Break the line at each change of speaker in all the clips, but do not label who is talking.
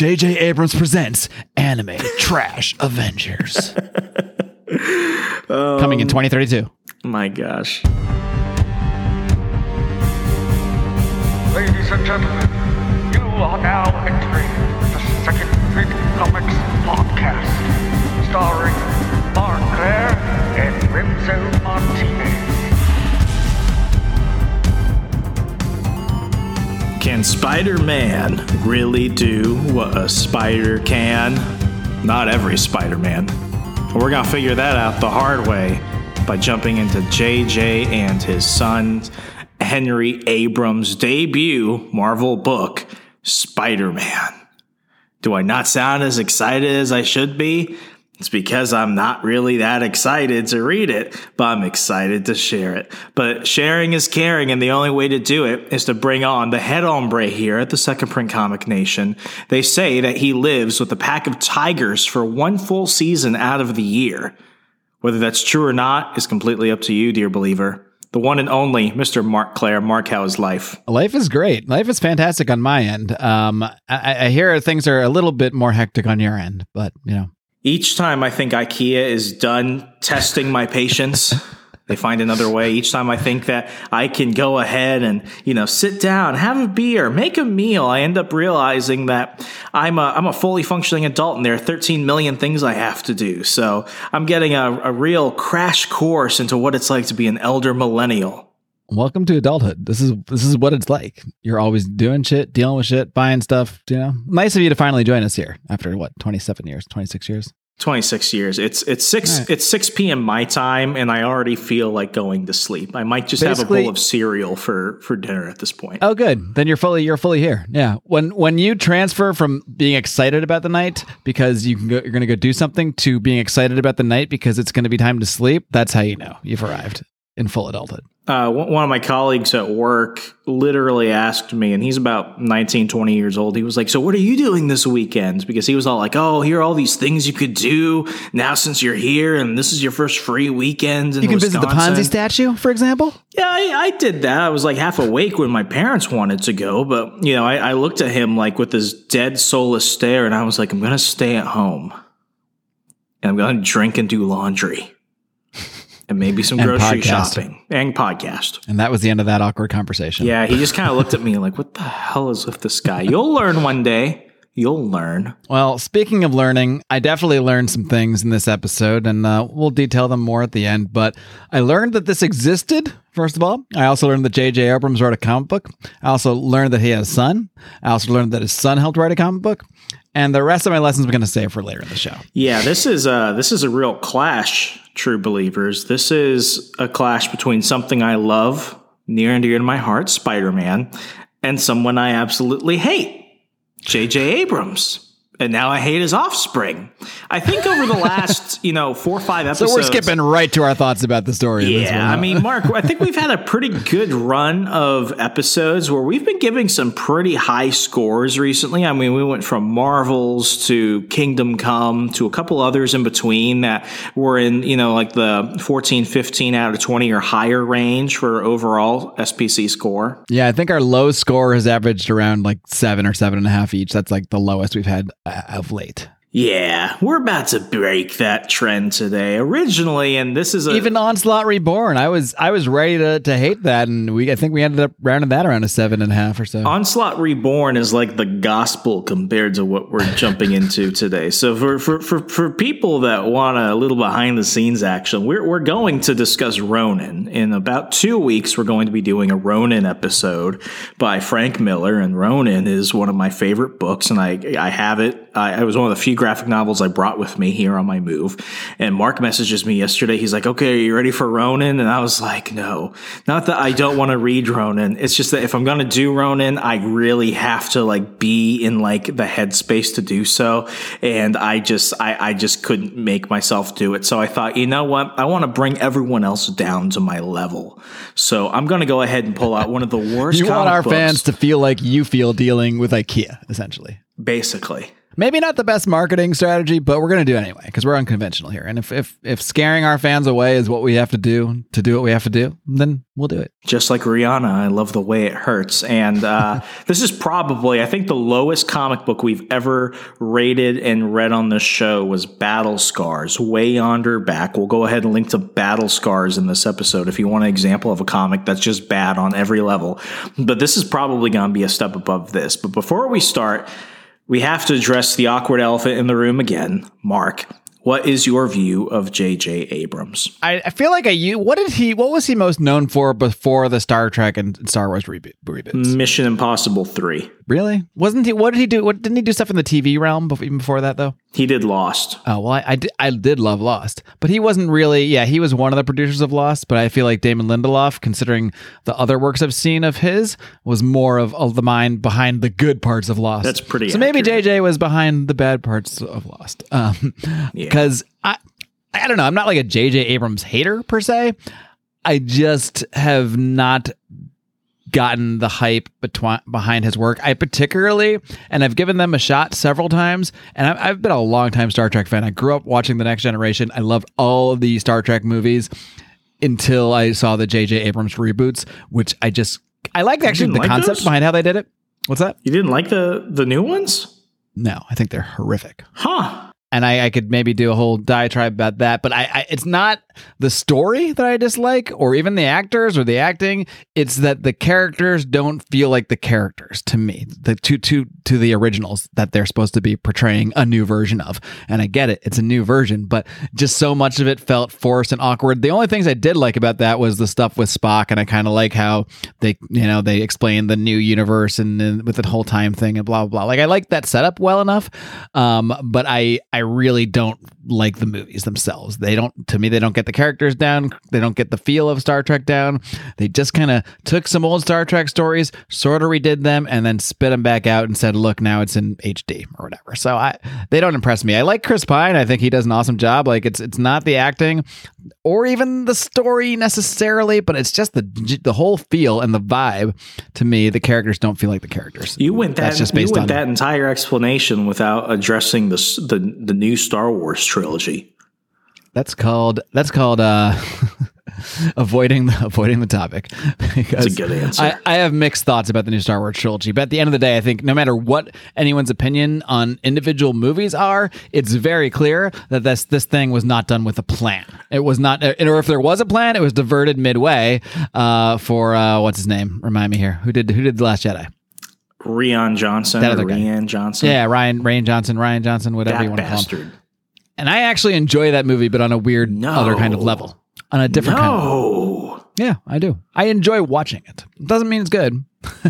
J.J. Abrams presents Animated Trash Avengers. Coming in 2032.
My gosh.
Ladies and gentlemen, you are now entering the Second Print Comics podcast, starring Mark Claire and Renzo Martinez.
Can Spider-Man really do what a spider can? Not every Spider-Man. We're going to figure that out the hard way by jumping into JJ and his son Henry Abrams' debut Marvel book, Spider-Man. Do I not sound as excited as I should be? It's because I'm not really that excited to read it, but I'm excited to share it. But sharing is caring, and the only way to do it is to bring on the head hombre here at the Second Print Comic Nation. They say that he lives with a pack of tigers for one full season out of the year. Whether that's true or not is completely up to you, dear believer. The one and only Mr. Mark Claire. Mark, how is life?
Life is great. Life is fantastic on my end. I hear things are a little bit more hectic on your end, but, you know.
Each time I think IKEA is done testing my patience, they find another way. Each time I think that I can go ahead and, sit down, have a beer, make a meal, I end up realizing that I'm a fully functioning adult and there are 13 million things I have to do. So I'm getting a real crash course into what it's like to be an elder millennial.
Welcome to adulthood. This is what it's like. You're always doing shit, dealing with shit, buying stuff, Nice of you to finally join us here after 27 years, 26 years?
26 years. It's 6 p.m. my time, and I already feel like going to sleep. I might just have a bowl of cereal for dinner at this point.
Oh, good. Then you're fully here. Yeah. When you transfer from being excited about the night because you're going to go do something to being excited about the night because it's going to be time to sleep, that's how you know you've arrived in full adulthood.
One of my colleagues at work literally asked me, and he's about 19, 20 years old. He was like, so what are you doing this weekend? Because he was all like, oh, here are all these things you could do now since you're here, and this is your first free weekend in
You can
Wisconsin.
visit the Ponzi statue, for example?
Yeah, I did that. I was like half awake when my parents wanted to go, but, I looked at him like with this dead, soulless stare, and I was like, I'm going to stay at home, and I'm going to drink and do laundry. And maybe some grocery shopping and podcast.
And that was the end of that awkward conversation.
Yeah, he just kind of looked at me like, what the hell is with this guy? You'll learn one day. You'll learn.
Well, speaking of learning, I definitely learned some things in this episode, and we'll detail them more at the end. But I learned that this existed, first of all. I also learned that J.J. Abrams wrote a comic book. I also learned that he has a son. I also learned that his son helped write a comic book. And the rest of my lessons we're going to save for later in the show.
Yeah, this is a real clash, true believers. This is a clash between something I love, near and dear to my heart, Spider-Man, and someone I absolutely hate, J.J. Abrams. And now I hate his offspring. I think over the last, 4 or 5 episodes.
So we're skipping right to our thoughts about the story.
Yeah, I mean, Mark, I think we've had a pretty good run of episodes where we've been giving some pretty high scores recently. I mean, we went from Marvels to Kingdom Come to a couple others in between that were in, like the 14, 15 out of 20 or higher range for overall SPC score.
Yeah, I think our low score has averaged around like 7 or 7.5 each. That's like the lowest we've had of late.
Yeah, we're about to break that trend today. Originally, and this is
even Onslaught Reborn. I was ready to hate that, and I think we ended up rounding that around a 7.5 or so.
Onslaught Reborn is like the gospel compared to what we're jumping into today. So for people that want a little behind the scenes action, we're going to discuss Ronin. In about 2 weeks, we're going to be doing a Ronin episode by Frank Miller, and Ronin is one of my favorite books, and I have it. I was one of the few graphic novels I brought with me here on my move. And Mark messages me yesterday. He's like, okay, are you ready for Ronin? And I was like, no, not that I don't want to read Ronin. It's just that if I'm going to do Ronin, I really have to be in the headspace to do so. And I just couldn't make myself do it. So I thought, you know what? I want to bring everyone else down to my level. So I'm going to go ahead and pull out one of the worst
You want our
books.
fans to feel like you feel dealing with IKEA, essentially.
Basically.
Maybe not the best marketing strategy, but we're going to do it anyway because we're unconventional here. And if scaring our fans away is what we have to do what we have to do, then we'll do it.
Just like Rihanna, I love the way it hurts. And this is probably, I think, the lowest comic book we've ever rated and read on this show was Battle Scars, way yonder back. We'll go ahead and link to Battle Scars in this episode if you want an example of a comic that's just bad on every level. But this is probably going to be a step above this. But before we start, we have to address the awkward elephant in the room again. Mark, what is your view of J.J. Abrams?
I feel like what was he most known for before the Star Trek and Star Wars reboots?
Mission Impossible 3.
Really? Wasn't he? What did he do? Didn't he do stuff in the TV realm even before that though?
He did Lost.
Oh well, I did love Lost, but he wasn't really. Yeah, he was one of the producers of Lost, but I feel like Damon Lindelof, considering the other works I've seen of his, was more of the mind behind the good parts of Lost.
That's pretty.
So maybe JJ was behind the bad parts of Lost. Because I don't know. I'm not like a JJ Abrams hater per se. I just have not gotten the hype behind his work. I particularly, and I've given them a shot several times, and I've been a long time Star Trek fan. I grew up watching The Next Generation. I loved all of the Star Trek movies until I saw the J.J. Abrams reboots, which I like actually the concept behind how they did it. What's that?
You didn't like the new ones?
No, I think they're horrific.
Huh.
And I could maybe do a whole diatribe about that, but it's not the story that I dislike, or even the actors or the acting. It's that the characters don't feel like the characters to me, to the originals that they're supposed to be portraying a new version of. And I get it, it's a new version, but just so much of it felt forced and awkward. The only things I did like about that was the stuff with Spock, and I kind of like how they explained the new universe and with the whole time thing and blah blah blah. Like I like that setup well enough, but I really don't like the movies themselves. They don't get the characters down. They don't get the feel of Star Trek down. They just kind of took some old Star Trek stories, sort of redid them, and then spit them back out and said, look, now it's in HD or whatever. So they don't impress me. I like Chris Pine. I think he does an awesome job. Like it's not the acting or even the story necessarily, but it's just the whole feel and the vibe. To me, the characters don't feel like the characters.
You went that entire explanation without addressing the new Star Wars trilogy.
That's called avoiding the topic.
That's a good answer.
I have mixed thoughts about the new Star Wars trilogy, but at the end of the day, I think no matter what anyone's opinion on individual movies are, it's very clear that this thing was not done with a plan. It was not, or if there was a plan, it was diverted midway for what's his name? Remind me here. Who did The Last Jedi?
Rian Johnson. Rian Johnson.
Yeah, Ryan Johnson, whatever you want to call him. And I actually enjoy that movie, but on a weird other kind of level. On a different kind of level. Yeah, I do. I enjoy watching it. Doesn't mean it's good.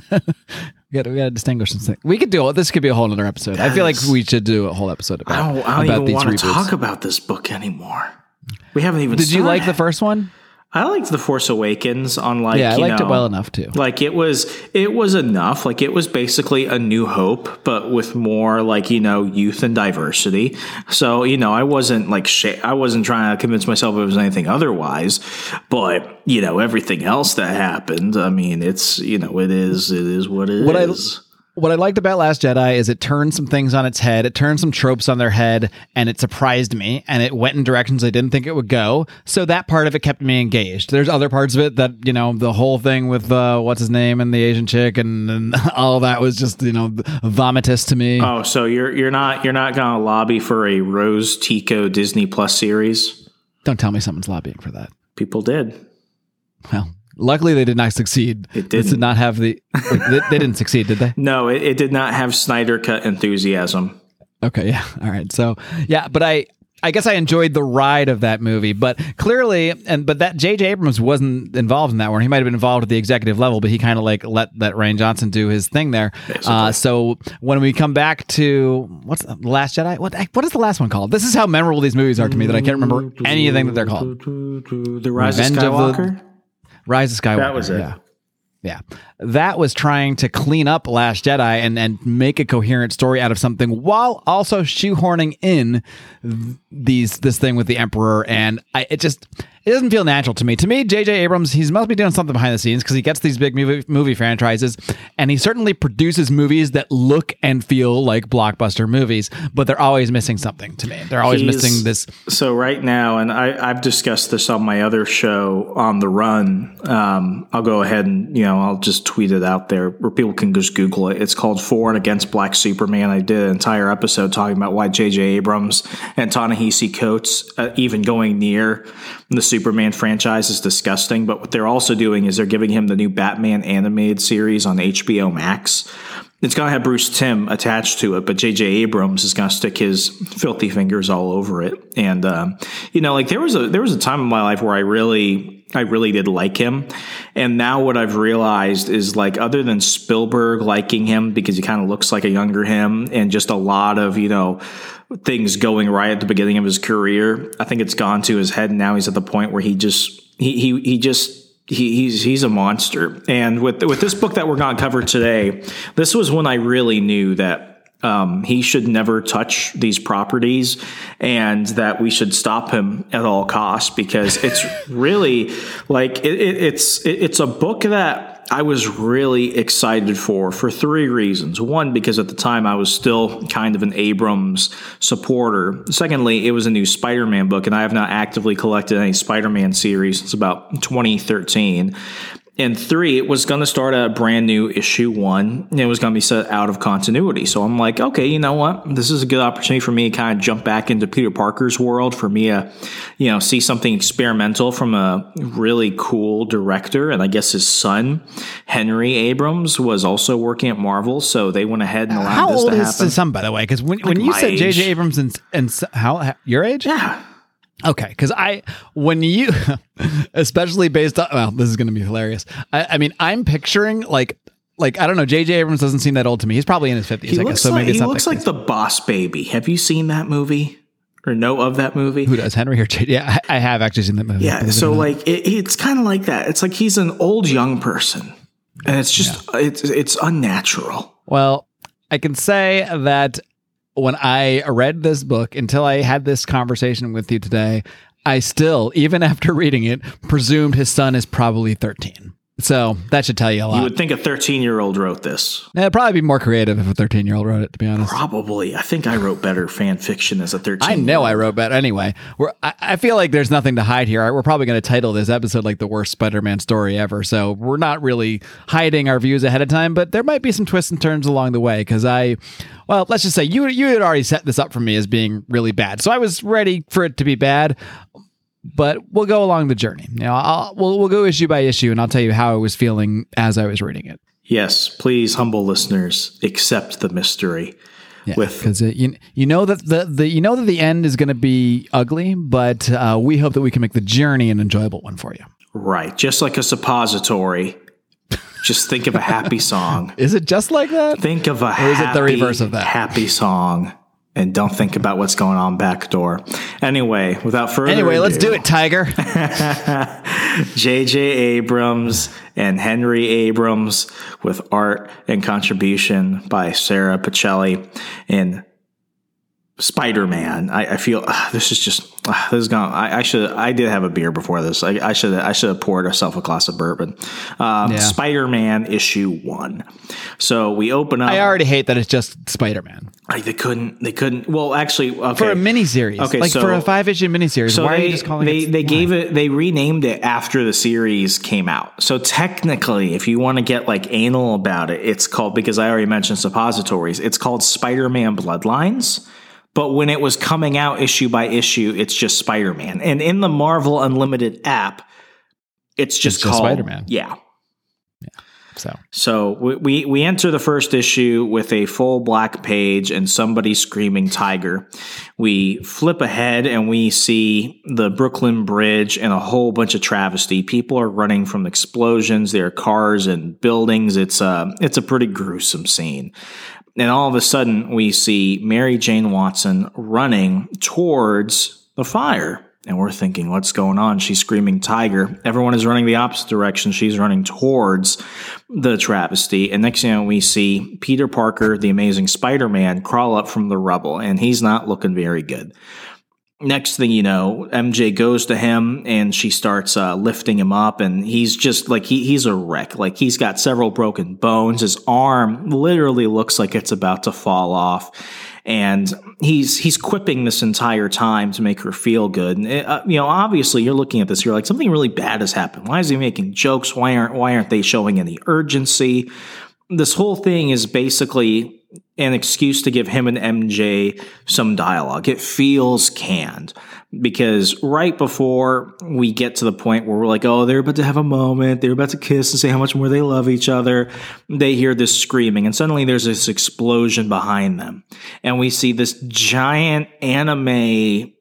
we got to distinguish some things. We could do it. This could be a whole other episode. I feel like we should do a whole episode about
I don't even want to talk about this book anymore. We haven't even
Did you like the first one?
I liked The Force Awakens on
I liked it well enough too.
Like it was enough. Like it was basically A New Hope, but with more youth and diversity. So, I wasn't I wasn't trying to convince myself it was anything otherwise, but everything else that happened, I mean, it's, it is what it is.
What I liked about Last Jedi is it turned some things on its head. It turned some tropes on their head, and it surprised me, and it went in directions I didn't think it would go. So that part of it kept me engaged. There's other parts of it that, the whole thing with what's his name and the Asian chick and all of that was just, vomitous to me.
Oh, so you're not going to lobby for a Rose Tico Disney Plus series?
Don't tell me someone's lobbying for that.
People did.
Well, luckily, they did not succeed.
It didn't.
It did not have they didn't succeed, did they?
No, it did not have Snyder Cut enthusiasm.
Okay, yeah. All right. So, yeah, but I guess I enjoyed the ride of that movie, but clearly, but that J.J. Abrams wasn't involved in that one. He might have been involved at the executive level, but he kind of let that Rian Johnson do his thing there. So when we come back to what's The Last Jedi? What is the last one called? This is how memorable these movies are to me that I can't remember anything that they're called.
The Rise of Skywalker?
Rise of Skywalker.
That was it.
Yeah. That was trying to clean up Last Jedi and make a coherent story out of something while also shoehorning in this thing with the Emperor. And it doesn't feel natural to me. To me, J.J. Abrams, he must be doing something behind the scenes because he gets these big movie franchises, and he certainly produces movies that look and feel like blockbuster movies, but they're always missing something to me. They're always missing this.
So right now, and I've discussed this on my other show, On the Run. I'll go ahead and, I'll just tweet it out there where people can just Google it. It's called For and Against Black Superman. I did an entire episode talking about why J.J. Abrams and Ta-Nehisi Coates even going near the Superman franchise is disgusting. But what they're also doing is they're giving him the new Batman animated series on HBO Max. It's going to have Bruce Timm attached to it, but J.J. Abrams is going to stick his filthy fingers all over it. And, there was a time in my life where I really did like him. And now what I've realized is, like, other than Spielberg liking him because he kind of looks like a younger him and just a lot of, things going right at the beginning of his career, I think it's gone to his head. And now he's at the point where he's a monster. And with this book that we're going to cover today, this was when I really knew that he should never touch these properties and that we should stop him at all costs, because it's really like it's a book that I was really excited for three reasons. One, because at the time I was still kind of an Abrams supporter. Secondly, it was a new Spider-Man book, and I have not actively collected any Spider-Man series since about 2013. And three, it was going to start a brand new issue 1, and it was going to be set out of continuity. So I'm like, okay, you know what? This is a good opportunity for me to kind of jump back into Peter Parker's world, for me to, see something experimental from a really cool director. And I guess his son, Henry Abrams, was also working at Marvel. So they went ahead and allowed this to happen. How old is
his son, by the way? Because when you said J.J. Abrams and how your age?
Yeah.
Okay, because especially based on, well, this is going to be hilarious. I mean, I'm picturing like I don't know, J.J. Abrams doesn't seem that old to me. He's probably in his 50s.
He looks like the Boss Baby. Have you seen that movie or know of that movie?
Who does, Henry or J.J.? Yeah, I have actually seen that movie.
Yeah, so like it's kind of like that. It's like he's an old young person, and it's just it's unnatural.
Well, I can say that when I read this book, until I had this conversation with you today, I still, even after reading it, presumed his son is probably 13. So that should tell you a lot.
You would think a 13-year-old wrote this.
It'd probably be more creative if a 13-year-old wrote it, to be honest.
Probably. I think I wrote better fan fiction as a 13-year-old.
I know I wrote better. Anyway, I feel like there's nothing to hide here. We're probably going to title this episode like the worst Spider-Man story ever. So we're not really hiding our views ahead of time, but there might be some twists and turns along the way, because let's just say you had already set this up for me as being really bad. So I was ready for it to be bad. But we'll go along the journey. We'll go issue by issue, and I'll tell you how I was feeling as I was reading it.
Yes, please, humble listeners, accept the mystery.
Yeah, because you know that the end is going to be ugly, but we hope that we can make the journey an enjoyable one for you.
Right, just like a suppository. Just think of a happy song.
Is it just like that?
Think of
or is it the reverse of that?
Happy song. And don't think about what's going on back door. Anyway, without further ado,
let's do it, Tiger.
J.J. Abrams and Henry Abrams, with art and contribution by Sara Pichelli in Spider-Man. I feel this is just this is gone. I did have a beer before this. I should have poured myself a glass of bourbon. Spider-Man issue 1. So we open up.
I already hate that it's just Spider-Man.
They couldn't. Well, actually, okay.
For a miniseries, for a 5-issue miniseries. So why are you just calling it?
They renamed it after the series came out. So technically, if you want to get like anal about it, it's called, because I already mentioned suppositories, it's called Spider-Man Bloodlines. But when it was coming out issue by issue, it's just Spider-Man. And in the Marvel Unlimited app, it's just called
Spider-Man.
Yeah. So we enter the first issue with a full black page and somebody screaming tiger. We flip ahead and we see the Brooklyn Bridge and a whole bunch of travesty. People are running from explosions. There are cars and buildings. It's a pretty gruesome scene. And all of a sudden, we see Mary Jane Watson running towards the fire. And we're thinking, what's going on? She's screaming tiger. Everyone is running the opposite direction. She's running towards the travesty. And next thing you know, we see Peter Parker, the Amazing Spider-Man, crawl up from the rubble. And he's not looking very good. next thing you know, MJ goes to him and she starts lifting him up, and he's just like, he's a wreck. Like, he's got several broken bones. His arm literally looks like it's about to fall off. And he's quipping this entire time to make her feel good. And obviously you're looking at this, you're like, something really bad has happened. Why is he making jokes? Why aren't they showing any urgency? This whole thing is basically an excuse to give him and MJ some dialogue. It feels canned because right before we get to the point where we're like, oh, they're about to have a moment, they're about to kiss and say how much more they love each other, they hear this screaming, and suddenly there's this explosion behind them. And we see this giant anime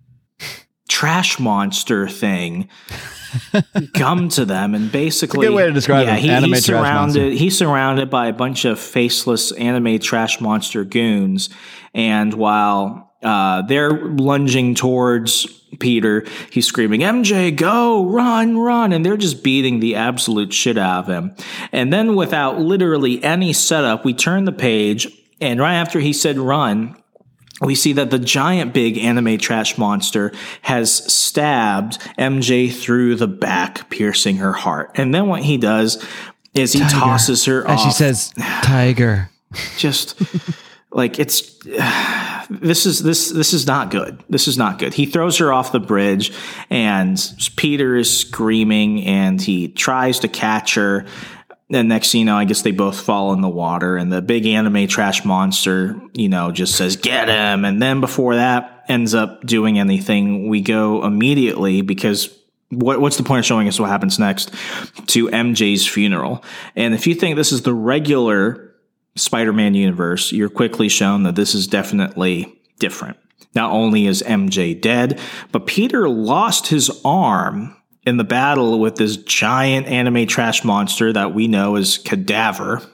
trash monster thing come to them, and basically,
a good way to describe it.
He's surrounded by a bunch of faceless anime trash monster goons, and while they're lunging towards Peter, he's screaming, "MJ, go, run," and they're just beating the absolute shit out of him. And then, without literally any setup, we turn the page, and right after he said run, we see that the giant big anime trash monster has stabbed MJ through the back, piercing her heart. And then what he does is he tosses her off.
And she says, "Tiger."
Just like, it's this is not good. This is not good. He throws her off the bridge, and Peter is screaming, and he tries to catch her. And next thing you know, I guess they both fall in the water, and the big anime trash monster, just says, "Get him." And then before that ends up doing anything, we go immediately, because what's the point of showing us what happens next, to MJ's funeral. And if you think this is the regular Spider-Man universe, you're quickly shown that this is definitely different. Not only is MJ dead, but Peter lost his arm in the battle with this giant anime trash monster that we know as Cadaverous,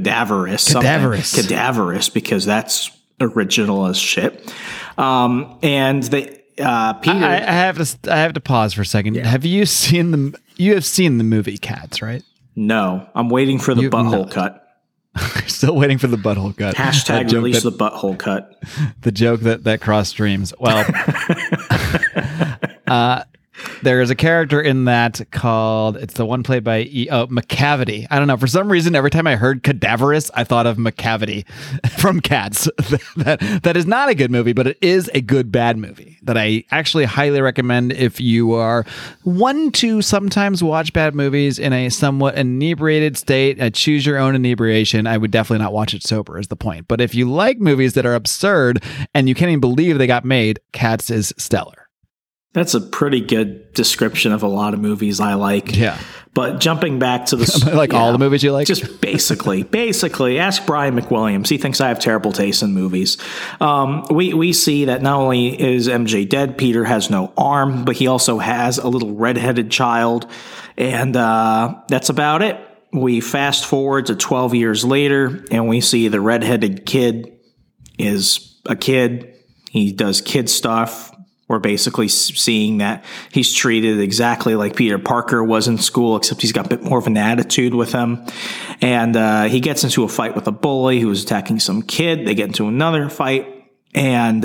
because that's original as shit. And Peter,
I have to pause for a second. Yeah. You have seen the movie Cats, right?
No, I'm waiting for the butthole cut.
Still waiting for the butthole cut.
Hashtag release the butthole cut.
The joke that crossed streams. Well, there is a character in that called, it's the one played by McCavity. I don't know. For some reason, every time I heard Cadaverous, I thought of McCavity from Cats. That is not a good movie, but it is a good bad movie that I actually highly recommend if you are one to sometimes watch bad movies in a somewhat inebriated state. Choose your own inebriation. I would definitely not watch it sober, is the point. But if you like movies that are absurd and you can't even believe they got made, Cats is stellar.
That's a pretty good description of a lot of movies I like.
Yeah.
But jumping back to the...
all the movies you like?
Just basically, ask Brian McWilliams. He thinks I have terrible taste in movies. We see that not only is MJ dead, Peter has no arm, but he also has a little redheaded child. And that's about it. We fast forward to 12 years later, and we see the redheaded kid is a kid. He does kid stuff. We're basically seeing that he's treated exactly like Peter Parker was in school, except he's got a bit more of an attitude with him. And he gets into a fight with a bully who was attacking some kid. They get into another fight. And,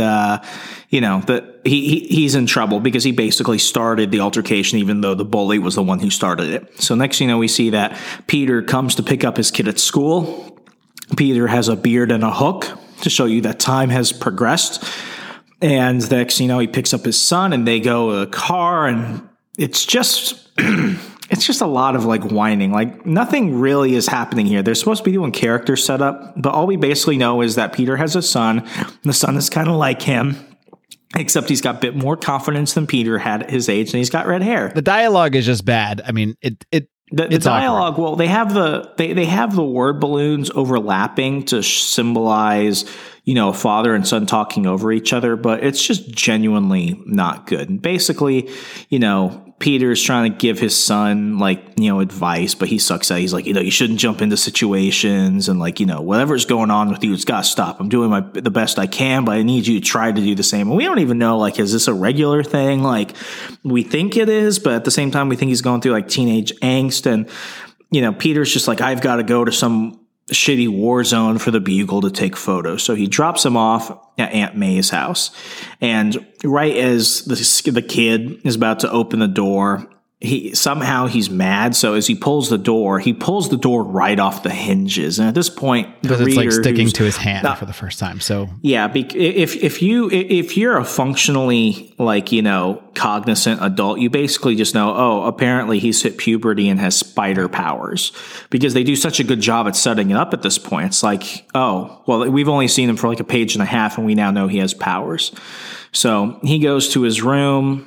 he's in trouble because he basically started the altercation, even though the bully was the one who started it. So next we see that Peter comes to pick up his kid at school. Peter has a beard and a hook to show you that time has progressed. And next, he picks up his son, and they go to a car, and it's just a lot of like whining. Like, nothing really is happening here. They're supposed to be doing character setup, but all we basically know is that Peter has a son. And the son is kind of like him, except he's got a bit more confidence than Peter had at his age, and he's got red hair.
The dialogue is just bad. I mean, the
dialogue. Awkward. Well, they have the word balloons overlapping to symbolize, a father and son talking over each other, but it's just genuinely not good. And basically, Peter's trying to give his son advice, but he sucks at it. He's like, you shouldn't jump into situations, and whatever's going on with you, it's got to stop. I'm doing the best I can, but I need you to try to do the same. And we don't even know, is this a regular thing? We think it is, but at the same time, we think he's going through teenage angst. And, Peter's just like, I've got to go to some shitty war zone for the Bugle to take photos. So he drops him off at Aunt May's house. And right as the kid is about to open the door, he's mad. So as he pulls the door right off the hinges. And at this point,
because it's like sticking to his hand for the first time. So
yeah, if you're a functionally cognizant adult, you basically just know, oh, apparently he's hit puberty and has spider powers, because they do such a good job at setting it up at this point. It's like, oh, well, we've only seen him for like a page and a half, and we now know he has powers. So he goes to his room.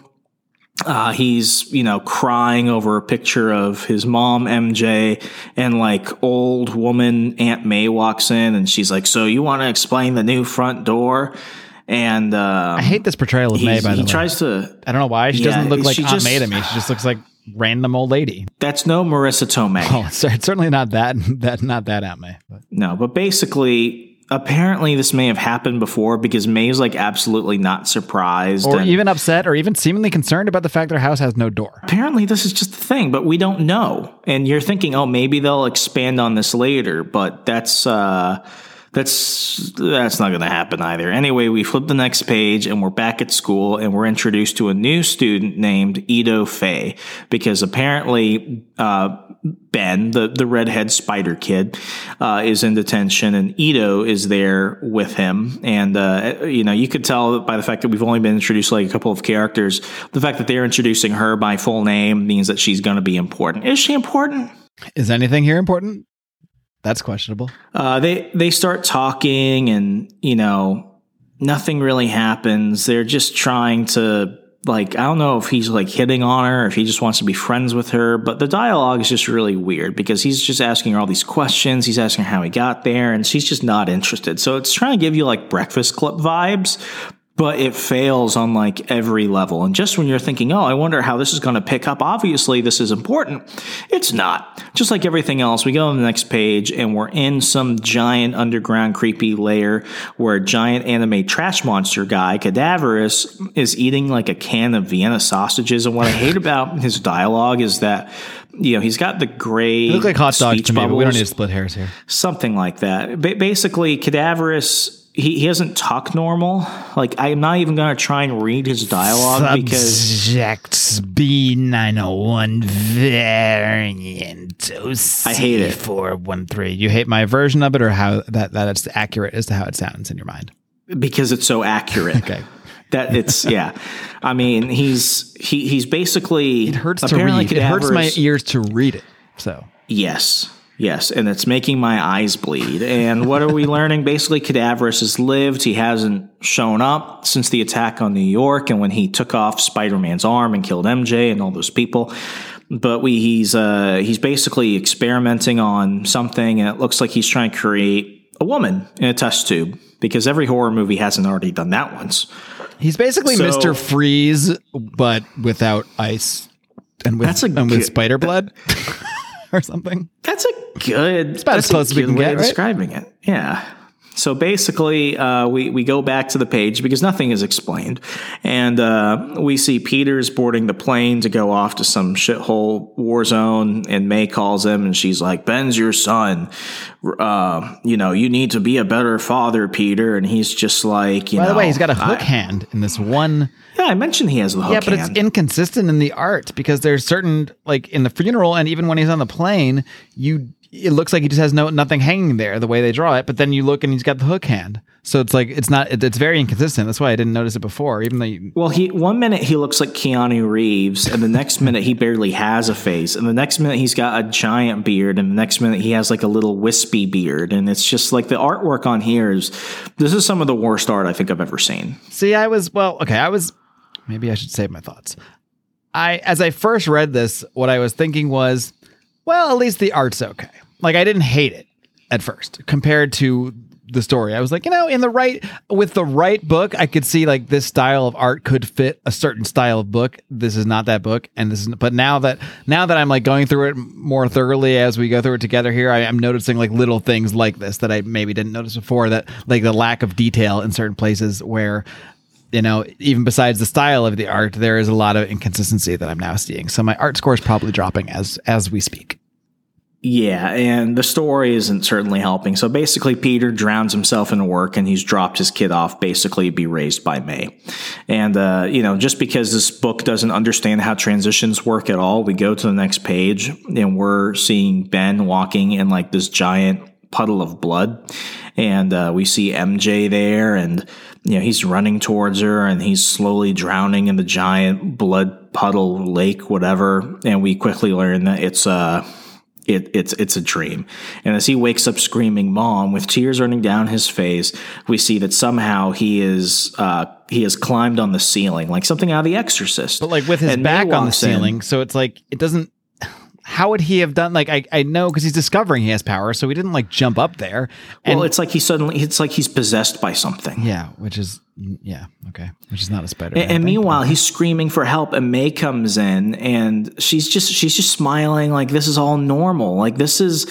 He's, crying over a picture of his mom, MJ, and like old woman Aunt May walks in and she's like, so you want to explain the new front door? And
I hate this portrayal of May, by the way.
He tries to...
I don't know why. She doesn't look like Aunt May to me. She just looks like random old lady.
That's no Marissa Tomei.
Oh, it's certainly not that Aunt May. But.
No, but basically... Apparently, this may have happened before, because May's like absolutely not surprised.
Or even upset, or even seemingly concerned about the fact their house has no door.
Apparently, this is just the thing, but we don't know. And you're thinking, oh, maybe they'll expand on this later, but that's not going to happen either. Anyway, we flip the next page and we're back at school, and we're introduced to a new student named Edo Fay, because apparently Ben, the redhead spider kid, is in detention, and Edo is there with him. And, you could tell by the fact that we've only been introduced to like a couple of characters, the fact that they're introducing her by full name means that she's going to be important. Is she important?
Is anything here important? That's questionable.
They start talking, and, nothing really happens. They're just trying to, I don't know if he's hitting on her, or if he just wants to be friends with her, but the dialogue is just really weird, because he's just asking her all these questions. He's asking her how he got there, and she's just not interested. So it's trying to give you Breakfast Club vibes, but it fails on every level. And just when you're thinking, oh, I wonder how this is going to pick up, obviously this is important, it's not. Just like everything else, we go on the next page and we're in some giant underground creepy lair where a giant anime trash monster guy, Cadaverous, is eating a can of Vienna sausages. And what I hate about his dialogue is that, he's got the gray
They look like hot dogs to me, but we don't need to split hairs here.
Something like that. Basically, Cadaverous... He doesn't talk normal. I'm not even going to try and read his dialogue because...
Subjects B901 variant OC413.
I hate it.
413. You hate my version of it, or how that it's accurate as to how it sounds in your mind?
Because it's so accurate.
Okay.
That it's, yeah. I mean, he's basically...
It hurts to read. It hurts my ears to read it. So...
Yes, and it's making my eyes bleed. And what are we learning? Basically, Cadaverous has lived. He hasn't shown up since the attack on New York and when he took off Spider-Man's arm and killed MJ and all those people. But he's basically experimenting on something, and it looks like he's trying to create a woman in a test tube, because every horror movie hasn't already done that once.
He's basically Mr. Freeze, but without ice and with spider blood. Or something.
That's it's
about as close as we can get, right?
Describing it. Yeah. So basically, we go back to the page because nothing is explained. And we see Peter's boarding the plane to go off to some shithole war zone. And May calls him and she's like, Ben's your son. You need to be a better father, Peter. And he's just like,
By the way, he's got a hook hand in this one.
Yeah, I mentioned he has the hook hand.
Yeah, but it's inconsistent in the art, because there's certain, in the funeral and even when he's on the plane, it looks like he just has nothing hanging there the way they draw it, but then you look and he's got the hook hand. So it's it's very inconsistent. That's why I didn't notice it before, even though
one minute he looks like Keanu Reeves, and the next minute he barely has a face, and the next minute he's got a giant beard, and the next minute he has a little wispy beard, and it's just the artwork on here this is some of the worst art I think I've ever seen.
See, maybe I should save my thoughts. As I first read this, what I was thinking was, well, at least the art's okay. I didn't hate it at first compared to the story. I was like, with the right book, I could see this style of art could fit a certain style of book. This is not that book. But now that I'm going through it more thoroughly as we go through it together here, I'm noticing little things like this that I maybe didn't notice before, that the lack of detail in certain places where, even besides the style of the art, there is a lot of inconsistency that I'm now seeing. So my art score is probably dropping as we speak.
Yeah, and the story isn't certainly helping. So basically, Peter drowns himself in work, and he's dropped his kid off basically to be raised by May. And, just because this book doesn't understand how transitions work at all, we go to the next page, and we're seeing Ben walking in like this giant puddle of blood. And we see MJ there, and he's running towards her, and he's slowly drowning in the giant blood puddle lake, whatever. And we quickly learn that it's a dream. And as he wakes up screaming "Mom" with tears running down his face, we see that somehow he has climbed on the ceiling, like something out of The Exorcist.
But like with his back on the ceiling, so it's like it doesn't. How would he have done? Like I know because he's discovering he has power, so he didn't like jump up there. And,
well, it's like he's possessed by something.
Yeah, which is not a Spider-Man.
And meanwhile, he's screaming for help, and May comes in, and she's just smiling like this is all normal. Like this is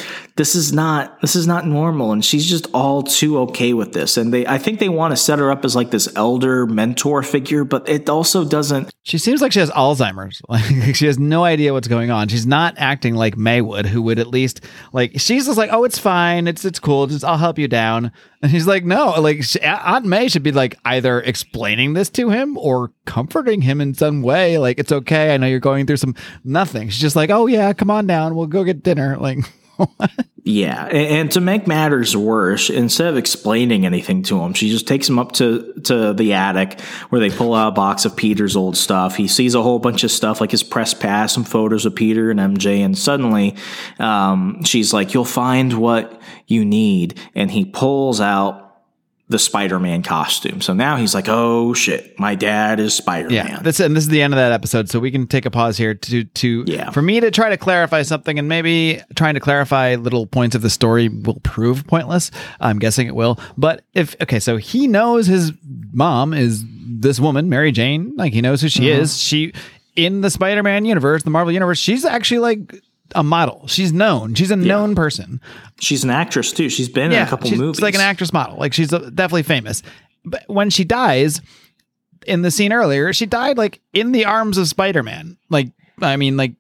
not normal, and she's just all too okay with this. And I think they want to set her up as like this elder mentor figure, but it also doesn't.
She seems like she has Alzheimer's. Like she has no idea what's going on. She's not acting like May would, who would at least like. She's just like, oh, it's fine, it's cool. Just I'll help you down. And he's like, no, like Aunt May should be like either explaining this to him or comforting him in some way. Like, it's okay. I know you're going through nothing. She's just like, oh yeah, come on down. We'll go get dinner. Like,
yeah. And to make matters worse, instead of explaining anything to him, she just takes him up to the attic where they pull out a box of Peter's old stuff. He sees a whole bunch of stuff like his press pass, some photos of Peter and MJ. And suddenly she's like, you'll find what you need. And he pulls out the Spider-Man costume. So now he's like, oh shit, my dad is Spider-Man.
Yeah, this is the end of that episode. So we can take a pause here for me to try to clarify something, and maybe trying to clarify little points of the story will prove pointless. I'm guessing it will. But so he knows his mom is this woman, Mary Jane. Like he knows who she is. She in the Spider-Man universe, the Marvel universe, she's actually like a model. She's known. She's a known person.
She's an actress too. She's been in a couple movies.
She's like an actress model. Like she's definitely famous. But when she dies in the scene earlier, she died like in the arms of Spider-Man. Like, I mean, like,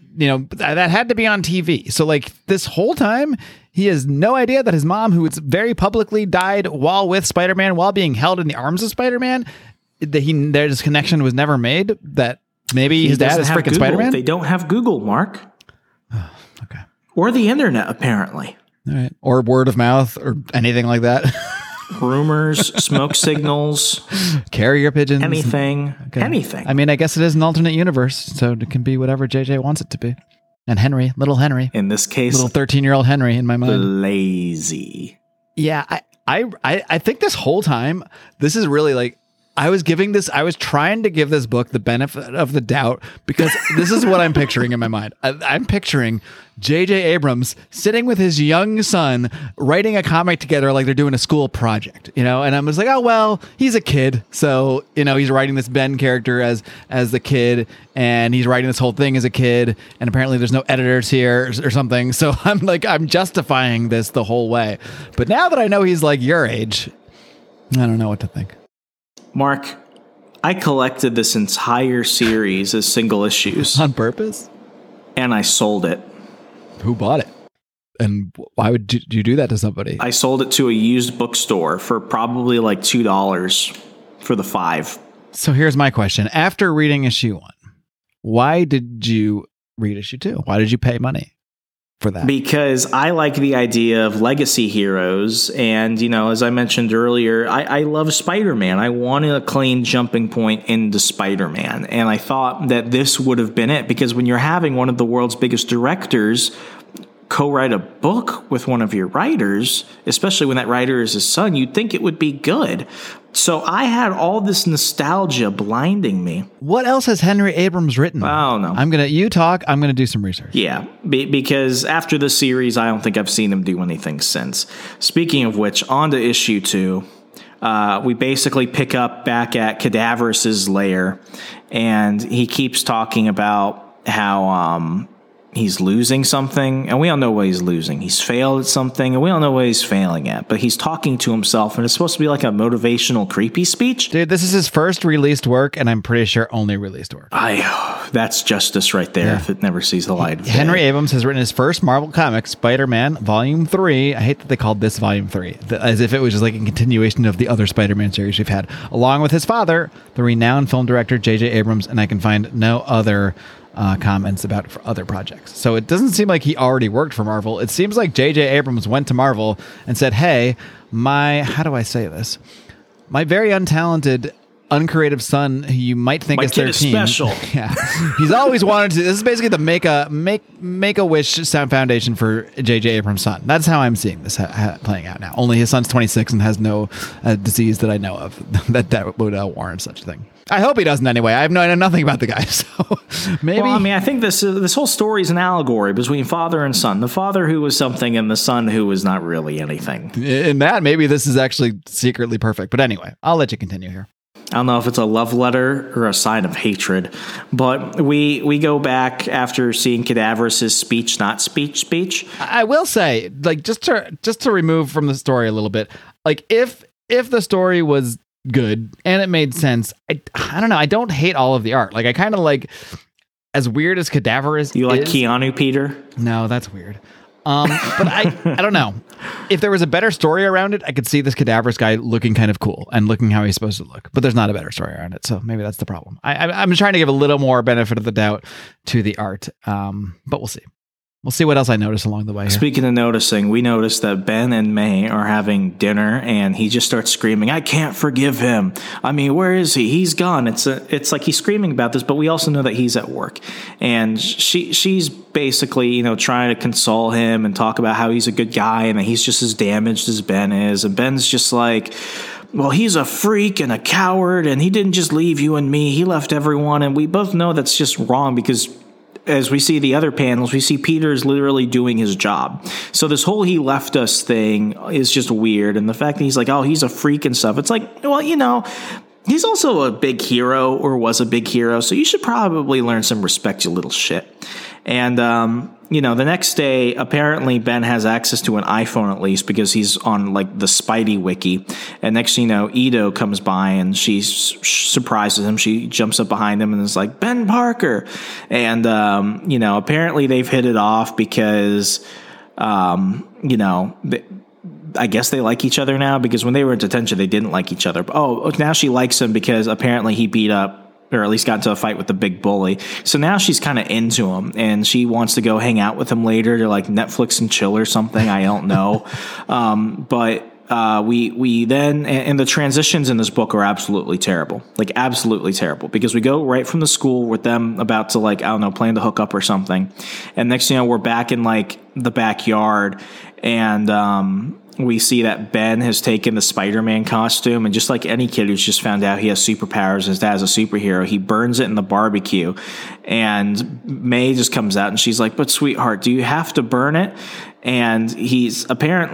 that had to be on TV. So like this whole time he has no idea that his mom, who was very publicly died while with Spider-Man, while being held in the arms of Spider-Man, their connection was never made. That maybe his dad is freaking Spider-Man.
They don't have Google, Mark.
Okay.
Or the internet, apparently.
All right. Or word of mouth or anything like that.
Rumors, smoke signals.
Carrier pigeons.
Anything.
Okay.
Anything.
I mean, I guess it is an alternate universe, so it can be whatever JJ wants it to be. And little Henry.
In this case.
Little 13-year-old Henry in my mind.
Lazy.
Yeah, I think this whole time, this is really like, I was trying to give this book the benefit of the doubt because this is what I'm picturing in my mind. I'm picturing J.J. Abrams sitting with his young son, writing a comic together like they're doing a school project, and I'm just like, oh, well, he's a kid. So, he's writing this Ben character as the kid, and he's writing this whole thing as a kid. And apparently there's no editors here or something. So I'm justifying this the whole way. But now that I know he's like your age, I don't know what to think.
Mark, I collected this entire series as single issues.
On purpose?
And I sold it.
Who bought it? And why would you do that to somebody?
I sold it to a used bookstore for probably like $2 for the 5.
So here's my question. After reading issue 1, why did you read issue 2? Why did you pay money for that?
Because I like the idea of legacy heroes. And, as I mentioned earlier, I love Spider-Man. I wanted a clean jumping point into Spider-Man. And I thought that this would have been it, because when you're having one of the world's biggest directors co-write a book with one of your writers, especially when that writer is his son, you'd think it would be good. So I had all this nostalgia blinding me.
What else has Henry Abrams written?
Oh, no.
You talk, I'm going to do some research.
Yeah, because after the series, I don't think I've seen him do anything since. Speaking of which, on to issue 2. We basically pick up back at Cadaverous' lair, and he keeps talking about how he's losing something, and we all know what he's losing. He's failed at something, and we all know what he's failing at. But he's talking to himself, and it's supposed to be like a motivational, creepy speech.
Dude, this is his first released work, and I'm pretty sure only released work.
That's justice right there. If it never sees the light of day.
Henry Abrams has written his first Marvel comic, Spider-Man Volume 3. I hate that they called this Volume 3, as if it was just like a continuation of the other Spider-Man series we've had, along with his father, the renowned film director J.J. Abrams, and I can find no other comments about for other projects. So it doesn't seem like he already worked for Marvel. It seems like J.J. Abrams went to Marvel and said, hey, how do I say this? My very untalented, uncreative son, who you might think
My
is
kid
13.
is special.
Yeah. He's always wanted to. This is basically the make a wish sound foundation for J.J. Abrams' son. That's how I'm seeing this playing out now. Only his son's 26 and has no disease that I know of that would warrant such a thing. I hope he doesn't anyway. I know nothing about the guy, so maybe.
Well, I mean, I think this whole story is an allegory between father and son. The father who was something and the son who was not really anything.
In that, maybe this is actually secretly perfect. But anyway, I'll let you continue here.
I don't know if it's a love letter or a sign of hatred, but we go back after seeing Cadaverous' speech, not speech.
I will say, like, just to remove from the story a little bit, like if the story was good and it made sense, I don't know, I don't hate all of the art. Like, I kind of like, as weird as Cadaverous
You like
is,
Keanu, Peter?
No, that's weird. But I don't know. If there was a better story around it, I could see this Cadaverous guy looking kind of cool and looking how he's supposed to look. But there's not a better story around it, so maybe that's the problem. I'm trying to give a little more benefit of the doubt to the art, but we'll see. We'll see what else I notice along the way here.
Speaking of noticing, we noticed that Ben and May are having dinner, and he just starts screaming, "I can't forgive him. I mean, where is he? He's gone." It's like he's screaming about this, but we also know that he's at work, and she's basically, trying to console him and talk about how he's a good guy and that he's just as damaged as Ben is, and Ben's just like, well, he's a freak and a coward, and he didn't just leave you and me. He left everyone, and we both know that's just wrong because as we see the other panels, we see Peter's literally doing his job. So this whole he left us thing is just weird. And the fact that he's like, oh, he's a freak and stuff. It's like, well, he's also a big hero or was a big hero. So you should probably learn some respect, you little shit. And, the next day, apparently Ben has access to an iPhone at least because he's on like the Spidey wiki. And next thing you know, Ito comes by and she surprises him. She jumps up behind him and is like, Ben Parker. And, apparently they've hit it off because, I guess they like each other now because when they were in detention, they didn't like each other. Oh, now she likes him because apparently he beat up, or at least got into a fight with the big bully. So now she's kind of into him, and she wants to go hang out with him later to like Netflix and chill or something. I don't know. But we then, and the transitions in this book are absolutely terrible, because we go right from the school with them about to plan to hook up or something. And next thing you know, we're back in like the backyard, and, we see that Ben has taken the Spider-Man costume, and just like any kid who's just found out he has superpowers, his dad's a superhero, he burns it in the barbecue. And May just comes out and she's like, but sweetheart, do you have to burn it? And he's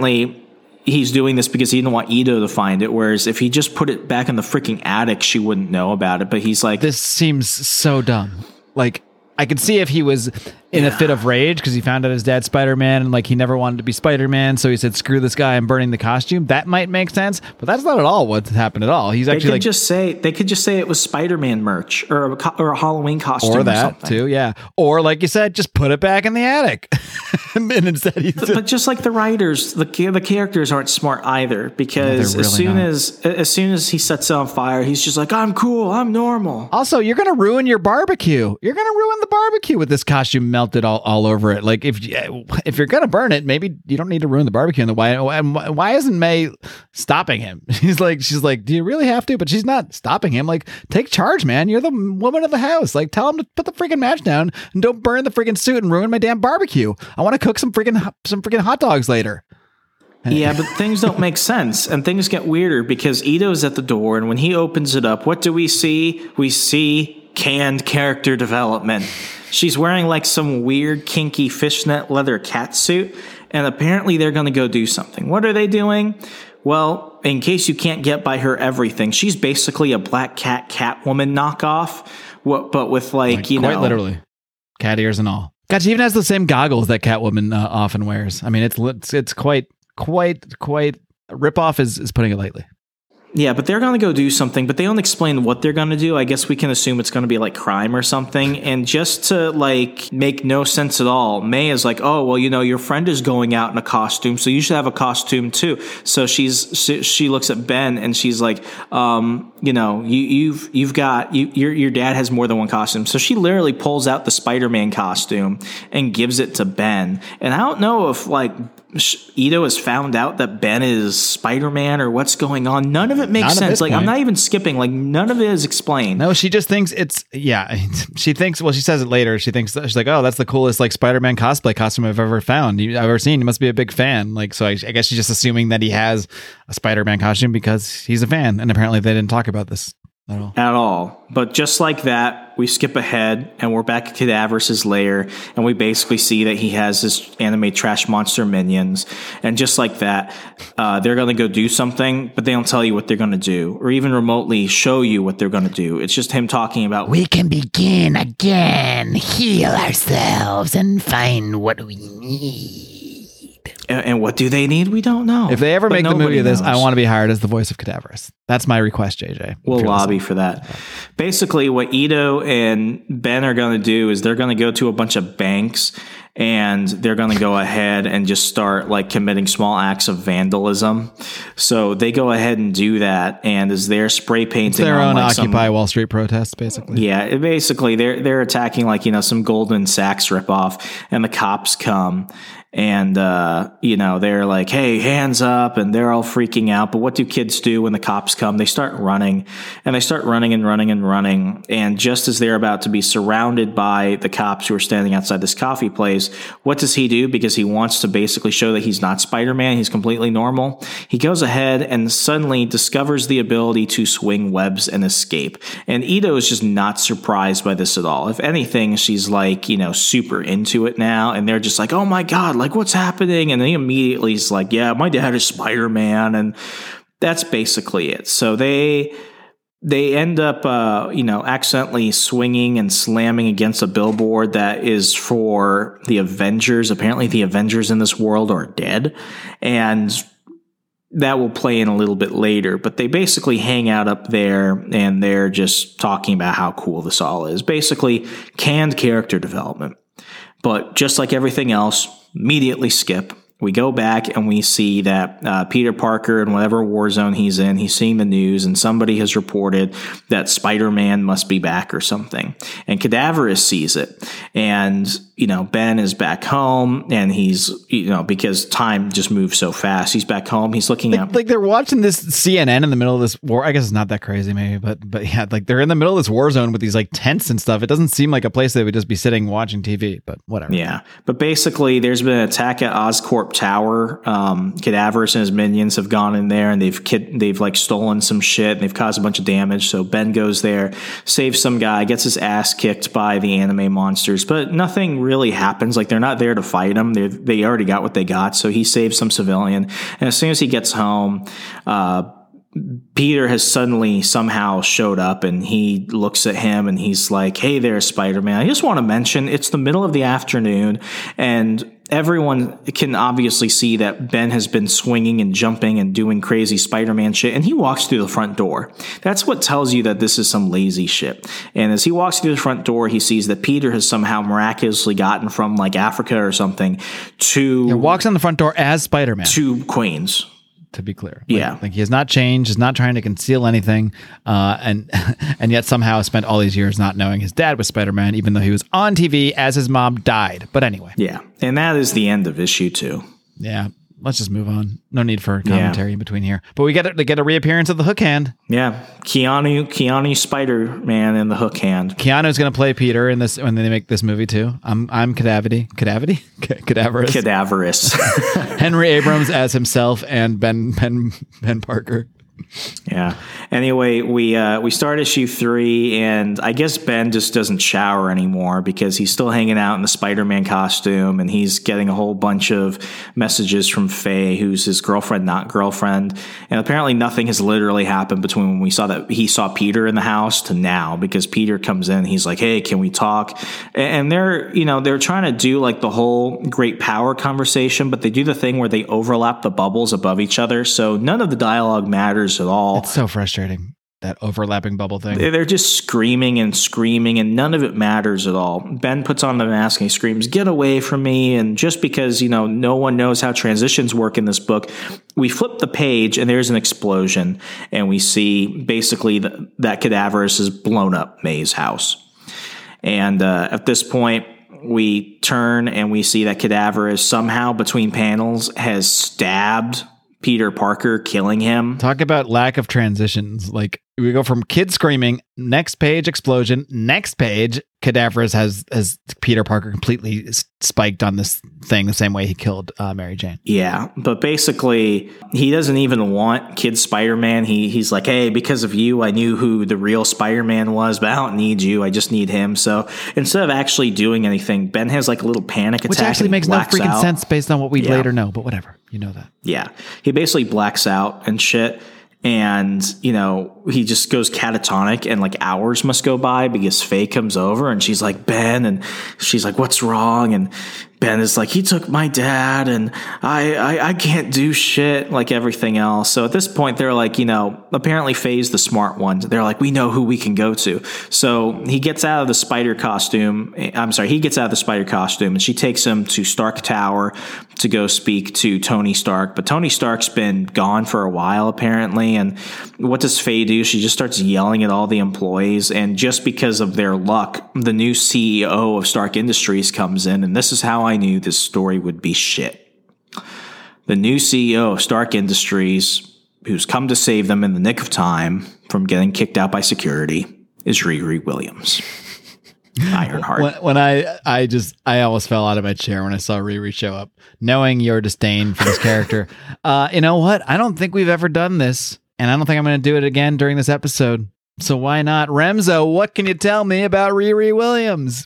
doing this because he didn't want Ito to find it, whereas if he just put it back in the freaking attic, she wouldn't know about it. But he's like,
this seems so dumb. Like, I could see if he was in a fit of rage because he found out his dad's Spider-Man and like he never wanted to be Spider-Man, so he said, screw this guy, I'm burning the costume. That might make sense, but that's not at all what happened at all. He's actually
they could just say it was Spider-Man merch or a Halloween costume
or that
something.
Too, yeah. Or like you said, just put it back in the attic. And instead
but just like the writers, the characters aren't smart either, because
No,
as soon as he sets it on fire, he's just like, I'm cool, I'm normal.
Also, you're going to ruin your barbecue. You're going to ruin the barbecue with this costume melted all over it. Like if you're going to burn it, maybe you don't need to ruin the barbecue. And why isn't May stopping him? She's like, do you really have to? But she's not stopping him. Like, take charge, man. You're the woman of the house. Like, tell him to put the freaking match down and don't burn the freaking suit and ruin my damn barbecue. I want to cook some freaking hot dogs later.
Yeah, but things don't make sense, and things get weirder because Ito's at the door, and when he opens it up, what do we see? We see canned character development. She's wearing like some weird kinky fishnet leather cat suit, and apparently they're going to go do something. What are they doing? Well, in case you can't get by her everything, she's basically a Black Cat Catwoman knockoff, but with quite
literally cat ears and all. God, she even has the same goggles that Catwoman often wears. I mean, it's quite ripoff is putting it lightly.
Yeah, but they're going to go do something, but they don't explain what they're going to do. I guess we can assume it's going to be like crime or something. And just to like make no sense at all, May is like, oh, well, your friend is going out in a costume, so you should have a costume too. So she looks at Ben and she's like, you've got your dad has more than one costume. So she literally pulls out the Spider-Man costume and gives it to Ben. And I don't know if like Ito has found out that Ben is Spider-Man or what's going on. None of it makes sense. Like, I'm not even skipping. Like, none of it is explained.
No, she just thinks she thinks, well, she says it later. She's like, oh, that's the coolest like Spider-Man cosplay costume I've ever seen. You must be a big fan. Like, so I guess she's just assuming that he has a Spider-Man costume because he's a fan. And apparently they didn't talk about this at all.
But just like that, we skip ahead and we're back at Cadaverous' lair, and we basically see that he has his anime trash monster minions. And just like that, they're going to go do something, but they don't tell you what they're going to do or even remotely show you what they're going to do. It's just him talking about,
we can begin again, heal ourselves, and find what we need.
And what do they need? We don't know.
If they ever make the movie of this, I want to be hired as the voice of Cadaverous. That's my request, JJ.
We'll lobby for that. Basically, what Ito and Ben are going to do is they're going to go to a bunch of banks and they're going to go ahead and just start like committing small acts of vandalism. So they go ahead and do that, and as they're spray painting,
it's their own like Occupy Wall Street protests, basically.
Yeah, basically they're attacking like some Goldman Sachs ripoff, and the cops come. And, they're like, hey, hands up, and they're all freaking out. But what do kids do when the cops come? They start running, and they start running and running and running. And just as they're about to be surrounded by the cops who are standing outside this coffee place, what does he do? Because he wants to basically show that he's not Spider-Man, he's completely normal. He goes ahead and suddenly discovers the ability to swing webs and escape. And Ito is just not surprised by this at all. If anything, she's like, super into it now. And they're just like, oh my God, like what's happening? And then he immediately is like, yeah, my dad is Spider-Man. And that's basically it. So they end up, accidentally swinging and slamming against a billboard that is for the Avengers. Apparently the Avengers in this world are dead. And that will play in a little bit later, but they basically hang out up there and they're just talking about how cool this all is. Basically canned character development. But just like everything else, immediately skip. We go back and we see that Peter Parker, in whatever war zone he's in, he's seeing the news and somebody has reported that Spider-Man must be back or something. And Cadaverous sees it. And, Ben is back home and he's, because time just moves so fast, he's back home. He's looking at
like they're watching this CNN in the middle of this war. I guess it's not that crazy maybe, but yeah, like they're in the middle of this war zone with these like tents and stuff. It doesn't seem like a place they would just be sitting watching TV, but whatever.
Yeah. But basically there's been an attack at Oscorp Tower. Cadaverous and his minions have gone in there and they've like stolen some shit and they've caused a bunch of damage. So Ben goes there, saves some guy, gets his ass kicked by the anime monsters, but nothing really happens. Like they're not there to fight him. They already got what they got. So he saves some civilian. And as soon as he gets home, Peter has suddenly somehow showed up and he looks at him and he's like, hey there, Spider-Man. I just want to mention it's the middle of the afternoon and everyone can obviously see that Ben has been swinging and jumping and doing crazy Spider-Man shit, and he walks through the front door. That's what tells you that this is some lazy shit. And as he walks through the front door, he sees that Peter has somehow miraculously gotten from like Africa or something to...
He walks on the front door as Spider-Man.
To Queens.
To be clear.
Yeah.
Like he has not changed, is not trying to conceal anything, and yet somehow spent all these years not knowing his dad was Spider-Man, even though he was on TV as his mom died. But anyway.
Yeah. And that is the end of issue 2.
Yeah. Let's just move on. No need for commentary in between here. But we get a reappearance of the Hook Hand.
Yeah. Keanu Spider-Man in the Hook Hand.
Keanu's going to play Peter in this when they make this movie too. I'm Cadaverous.
Cadaverous.
Henry Abrams as himself and Ben Parker.
Yeah. Anyway, we start issue 3, and I guess Ben just doesn't shower anymore because he's still hanging out in the Spider-Man costume, and he's getting a whole bunch of messages from Faye, who's his girlfriend, not girlfriend. And apparently nothing has literally happened between when we saw that he saw Peter in the house to now, because Peter comes in, he's like, "Hey, can we talk?" And they're trying to do like the whole great power conversation, but they do the thing where they overlap the bubbles above each other, so none of the dialogue matters at all.
It's so frustrating, that overlapping bubble thing.
They're just screaming, and none of it matters at all. Ben puts on the mask and he screams, "Get away from me!" And just because, no one knows how transitions work in this book, we flip the page and there's an explosion, and we see basically that Cadaverous has blown up May's house. And at this point, we turn and we see that Cadaverous somehow between panels has stabbed Peter Parker, killing him.
Talk about lack of transitions. Like, we go from kid screaming, next page explosion, next page Cadaverous has Peter Parker completely spiked on this thing the same way he killed Mary Jane.
Yeah, but basically he doesn't even want Kid Spider-Man. He's like, "Hey, because of you, I knew who the real Spider-Man was, but I don't need you. I just need him." So instead of actually doing anything, Ben has like a little panic attack.
Which actually makes no freaking sense based on what we later know, but whatever. You know that.
Yeah. He basically blacks out and shit. And, he just goes catatonic, and like hours must go by because Faye comes over and she's like, "Ben," and she's like, "What's wrong?" And Ben is like, "He took my dad and I can't do shit," like everything else. So at this point, they're like, apparently Faye's the smart one. They're like, "We know who we can go to." So he gets out of the spider costume. He gets out of the spider costume, and she takes him to Stark Tower to go speak to Tony Stark. But Tony Stark's been gone for a while, apparently. And what does Faye do? She just starts yelling at all the employees. And just because of their luck, the new CEO of Stark Industries comes in. And this is how I knew this story would be shit. The new CEO of Stark Industries, who's come to save them in the nick of time from getting kicked out by security, is Riri Williams. Ironheart.
When I almost fell out of my chair when I saw Riri show up, knowing your disdain for this character. You know what? I don't think we've ever done this, and I don't think I'm going to do it again during this episode. So why not? Remzo, what can you tell me about Riri Williams?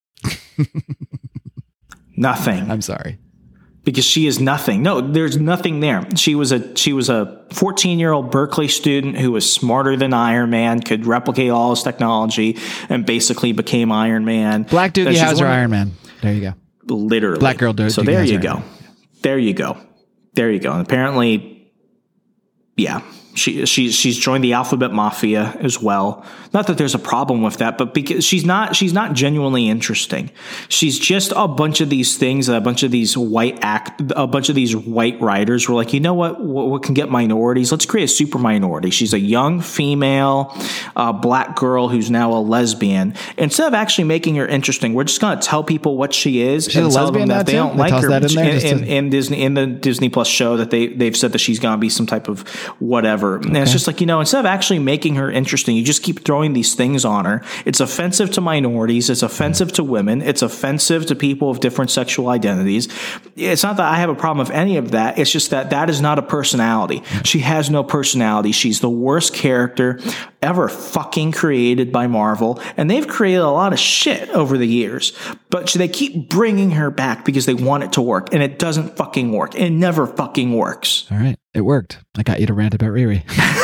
Nothing.
I'm sorry.
Because she is nothing. No, there's nothing there. She was a 14-year-old Berkeley student who was smarter than Iron Man, could replicate all his technology, and basically became Iron Man.
Black Doogie Howser Iron Man. There you go.
Literally.
Black girl Doogie.
So there you go. There you go. There you go. And apparently, yeah, she's joined the Alphabet Mafia as well. Not that there's a problem with that, but because she's not genuinely interesting. She's just a bunch of these things, a bunch of these white writers were like, you know what can get minorities? Let's create a super minority. She's a young female black girl who's now a lesbian. Instead of actually making her interesting, we're just going to tell people what she is.
She's
and
a
tell
lesbian
them that they don't like her.
In
the Disney Plus show that they've said that she's going to be some type of whatever. Okay. And it's just like, instead of actually making her interesting, you just keep throwing these things on her. It's offensive to minorities. It's offensive to women. It's offensive to people of different sexual identities. It's not that I have a problem with any of that. It's just that is not a personality. She has no personality. She's the worst character ever fucking created by Marvel. And they've created a lot of shit over the years. But they keep bringing her back because they want it to work. And it doesn't fucking work. It never fucking works.
All right. It worked. I got you to rant about Riri.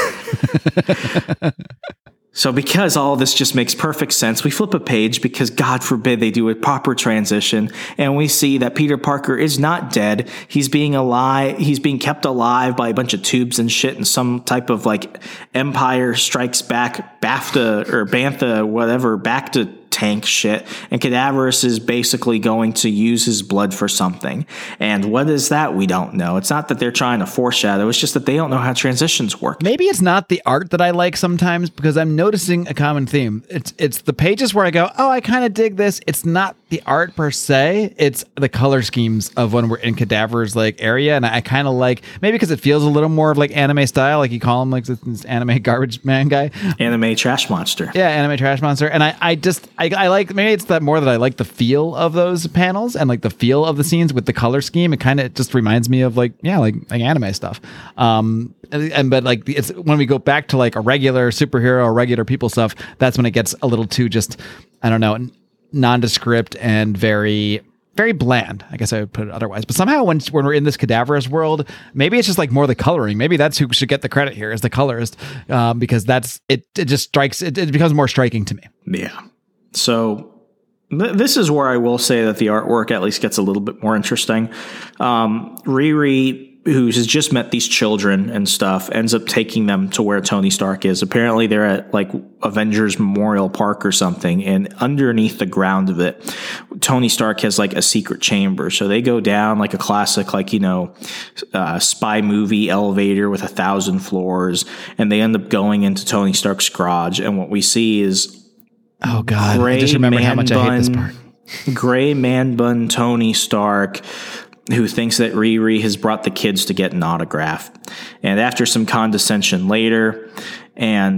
So because all of this just makes perfect sense, we flip a page because God forbid they do a proper transition, and we see that Peter Parker is not dead. He's being alive. He's being kept alive by a bunch of tubes and shit and some type of like Empire Strikes Back, Bantha, whatever, back to tank shit. And Cadaverous is basically going to use his blood for something. And what is that? We don't know. It's not that they're trying to foreshadow. It's just that they don't know how transitions work.
Maybe it's not the art that I like sometimes, because I'm noticing a common theme. It's the pages where I go, oh, I kind of dig this. It's not the art per se, it's the color schemes of when we're in Cadaver's like area, and I kind of like, maybe because it feels a little more of like anime style, like you call him like this anime garbage man guy,
Anime trash monster.
yeah, anime trash monster. And I like, maybe it's that more that I like the feel of those panels and like the feel of the scenes with the color scheme. It kind of just reminds me of like anime stuff. But like it's when we go back to like a regular superhero or regular people stuff, that's when it gets a little too just, I don't know, nondescript and very, very bland. I guess I would put it otherwise. But somehow when we're in this cadaverous world, maybe it's just like more the coloring. Maybe that's who should get the credit here, is the colorist, because that's it. It just strikes. It becomes more striking to me.
Yeah. So this is where I will say that the artwork at least gets a little bit more interesting. Riri, who has just met these children and stuff, ends up taking them to where Tony Stark is. Apparently they're at like Avengers Memorial Park or something, and underneath the ground of it, Tony Stark has like a secret chamber. So they go down like a classic, like, spy movie elevator with 1,000 floors, and they end up going into Tony Stark's garage. And what we see is,
oh God, I just remembered how much I hate this part.
Gray man bun Tony Stark, who thinks that Riri has brought the kids to get an autograph. And after some condescension later, and,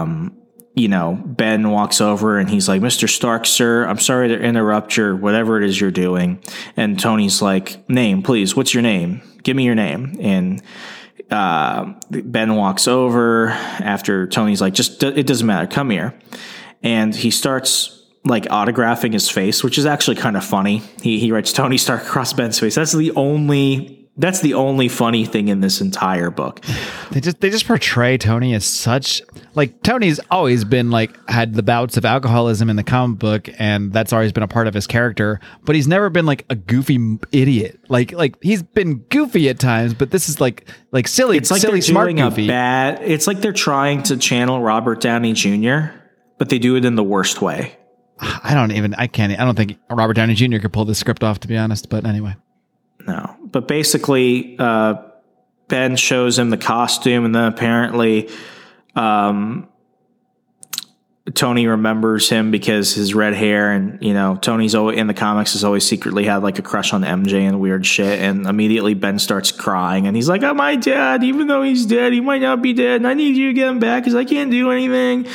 Ben walks over and he's like, "Mr. Stark, sir, I'm sorry to interrupt your whatever it is you're doing." And Tony's like, "Name, please. What's your name? Give me your name." And Ben walks over after Tony's like, "It doesn't matter. Come here." And he starts like autographing his face, which is actually kind of funny. He writes Tony Stark across Ben's face. That's the only funny thing in this entire book.
They just portray Tony as such, like, Tony's always been like had the bouts of alcoholism in the comic book, and that's always been a part of his character, but he's never been like a goofy idiot. Like he's been goofy at times, but this is like silly,
it's like
silly, smart, goofy.
It's like they're trying to channel Robert Downey Jr., but they do it in the worst way.
I don't think Robert Downey Jr. could pull this script off, to be honest, but anyway.
No, but basically, Ben shows him the costume, and then apparently, Tony remembers him because his red hair, and Tony's always in the comics has always secretly had like a crush on MJ and weird shit. And immediately Ben starts crying, and he's like, "Oh, my dad, even though he's dead, he might not be dead, and I need you to get him back because I can't do anything."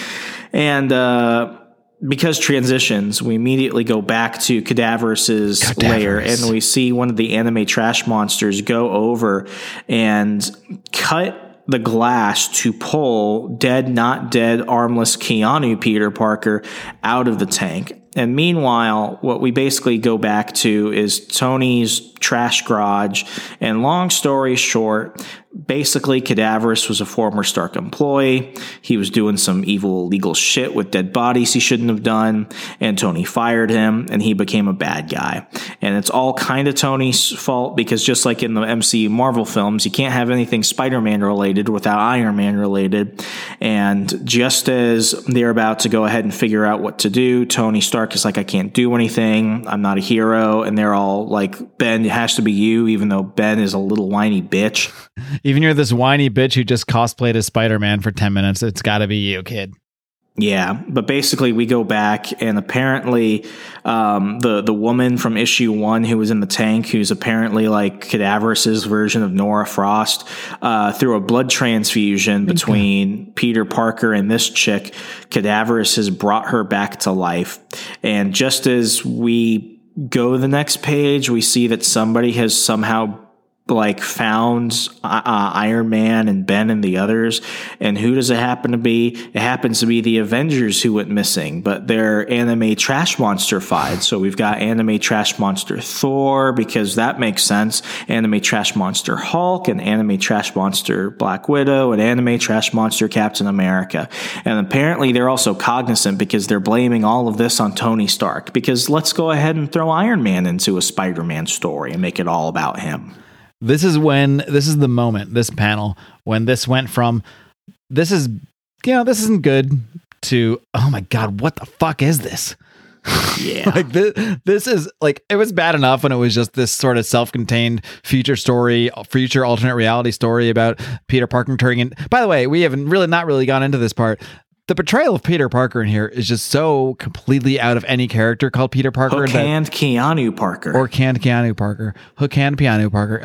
And because transitions, we immediately go back to Cadaverous' lair, and we see one of the anime trash monsters go over and cut the glass to pull dead, not dead, armless Keanu Peter Parker out of the tank. And meanwhile, what we basically go back to is Tony's trash garage. And long story short, basically Cadaverous was a former Stark employee. He was doing some evil, illegal shit with dead bodies he shouldn't have done. And Tony fired him, and he became a bad guy. And it's all kind of Tony's fault, because just like in the MCU Marvel films, you can't have anything Spider-Man related without Iron Man related. And just as they're about to go ahead and figure out what to do, Tony Stark is like, "I can't do anything. I'm not a hero." And they're all like, "Ben, it has to be you," even though Ben is a little whiny bitch.
Even you're this whiny bitch who just cosplayed as Spider-Man for 10 minutes. It's got to be you, kid.
Yeah, but basically we go back, and apparently the woman from issue 1 who was in the tank, who's apparently like Cadaverous' version of Nora Frost, through a blood transfusion between Peter Parker and this chick, Cadaverous has brought her back to life. And just as we go to the next page, we see that somebody has somehow like found Iron Man and Ben and the others. And who does it happen to be? It happens to be the Avengers who went missing, but they're anime trash monster-fied. So we've got anime trash monster Thor, because that makes sense. Anime trash monster Hulk, and anime trash monster Black Widow, and anime trash monster Captain America. And apparently they're also cognizant, because they're blaming all of this on Tony Stark, because let's go ahead and throw Iron Man into a Spider-Man story and make it all about him.
This is the moment, this panel, when this went from, this isn't good, to, oh my God, what the fuck is this?
Yeah.
Like this is like, it was bad enough when it was just this sort of self-contained future alternate reality story about Peter Parker turning in. By the way, we haven't not really gone into this part. the portrayal of Peter Parker in here is just so completely out of any character called Peter Parker.
Hook hand Keanu Parker.
Or canned Keanu Parker. Hook hand Keanu Parker.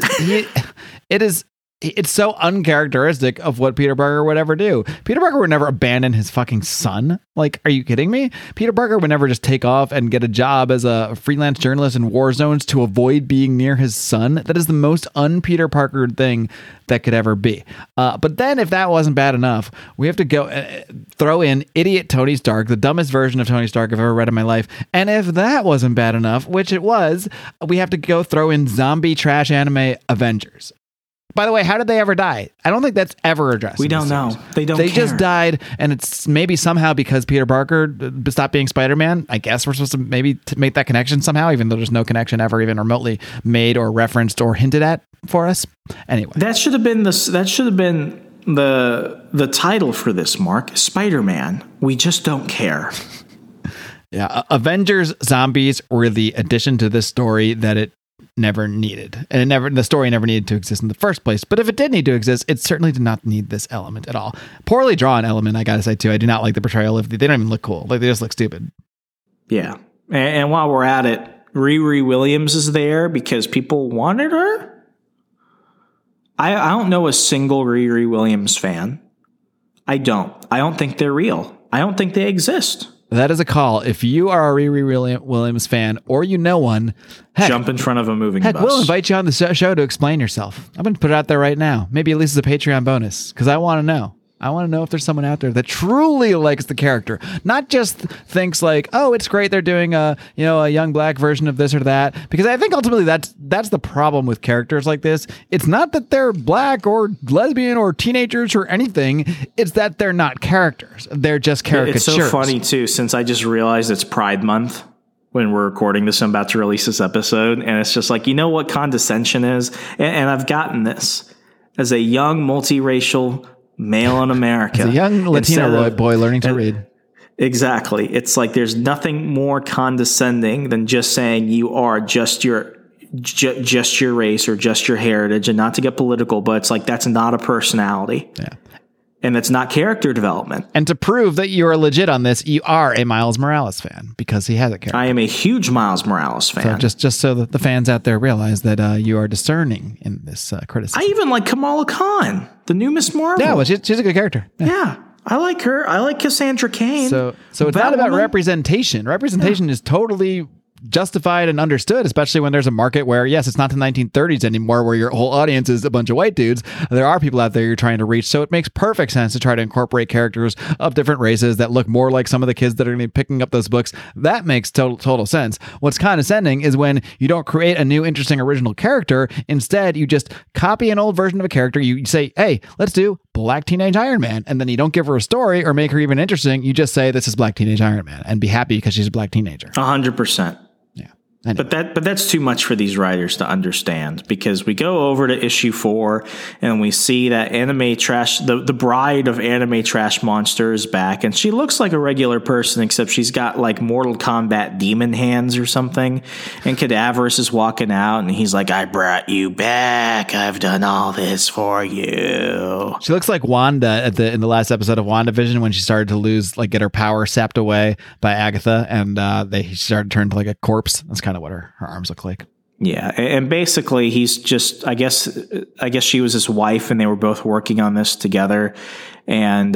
It's so uncharacteristic of what Peter Parker would ever do. Peter Parker would never abandon his fucking son. Like, are you kidding me? Peter Parker would never just take off and get a job as a freelance journalist in war zones to avoid being near his son. That is the most un-Peter Parker thing that could ever be. But then if that wasn't bad enough, we have to go throw in idiot Tony Stark, the dumbest version of Tony Stark I've ever read in my life. And if that wasn't bad enough, which it was, we have to go throw in zombie trash anime Avengers. By the way, how did they ever die? I don't think that's ever addressed.
We don't know. They don't care.
They just died, and it's maybe somehow because Peter Parker stopped being Spider-Man. I guess we're supposed to maybe make that connection somehow, even though there's no connection ever even remotely made or referenced or hinted at for us. Anyway.
That should have been the title for this, Mark. Spider-Man. We just don't care.
Yeah, Avengers Zombies were the addition to this story that it never needed, and the story never needed to exist in the first place. But if it did need to exist, it certainly did not need this element at all. Poorly drawn element, I gotta say too. I do not like the portrayal of they don't even look cool. Like, they just look stupid.
Yeah, and while we're at it, Riri Williams is there because people wanted her. I don't know a single Riri Williams fan. I don't think they're real. I don't think they exist.
That is a call. If you are a Riri Williams fan or you know one,
jump in front of a moving bus.
We'll invite you on the show to explain yourself. I'm going to put it out there right now. Maybe at least as a Patreon bonus, because I want to know. I want to know if there's someone out there that truly likes the character, not just thinks like, oh, it's great they're doing a young black version of this or that. Because I think ultimately that's the problem with characters like this. It's not that they're black or lesbian or teenagers or anything. It's that they're not characters. They're just caricatures.
It's so funny too, since I just realized it's Pride Month when we're recording this. I'm about to release this episode, and it's just like, you know what condescension is? And I've gotten this as a young multiracial male in America.
As a young Latino boy learning to read.
Exactly. It's like there's nothing more condescending than just saying you are just your race or just your heritage, and not to get political, but it's like that's not a personality. Yeah. And that's not character development.
And to prove that you are legit on this, you are a Miles Morales fan because he has a character.
I am a huge Miles Morales fan.
So just so that the fans out there realize that you are discerning in this criticism.
I even like Kamala Khan, the new Miss Marvel.
Yeah, well, she's a good character.
Yeah. I like her. I like Cassandra Cain.
So it's not about representation. Representation is totally justified and understood, especially when there's a market where, yes, it's not the 1930s anymore where your whole audience is a bunch of white dudes. There are people out there you're trying to reach. So it makes perfect sense to try to incorporate characters of different races that look more like some of the kids that are going to be picking up those books. That makes total sense. What's condescending is when you don't create a new, interesting, original character. Instead, you just copy an old version of a character. You say, hey, let's do Black Teenage Iron Man. And then you don't give her a story or make her even interesting. You just say, this is Black Teenage Iron Man, and be happy because she's a black teenager.
100%.
Anyway.
But that's too much for these writers to understand, because we go over to issue 4 and we see that anime trash, the bride of anime trash monster is back, and she looks like a regular person except she's got like Mortal Kombat demon hands or something. And Cadaverous is walking out and he's like, I brought you back. I've done all this for you.
She looks like Wanda in the last episode of WandaVision when she started to get her power sapped away by Agatha, and she started to turn to like a corpse. That's kind of what her arms look like.
Yeah, and basically he's just, I guess she was his wife and they were both working on this together, and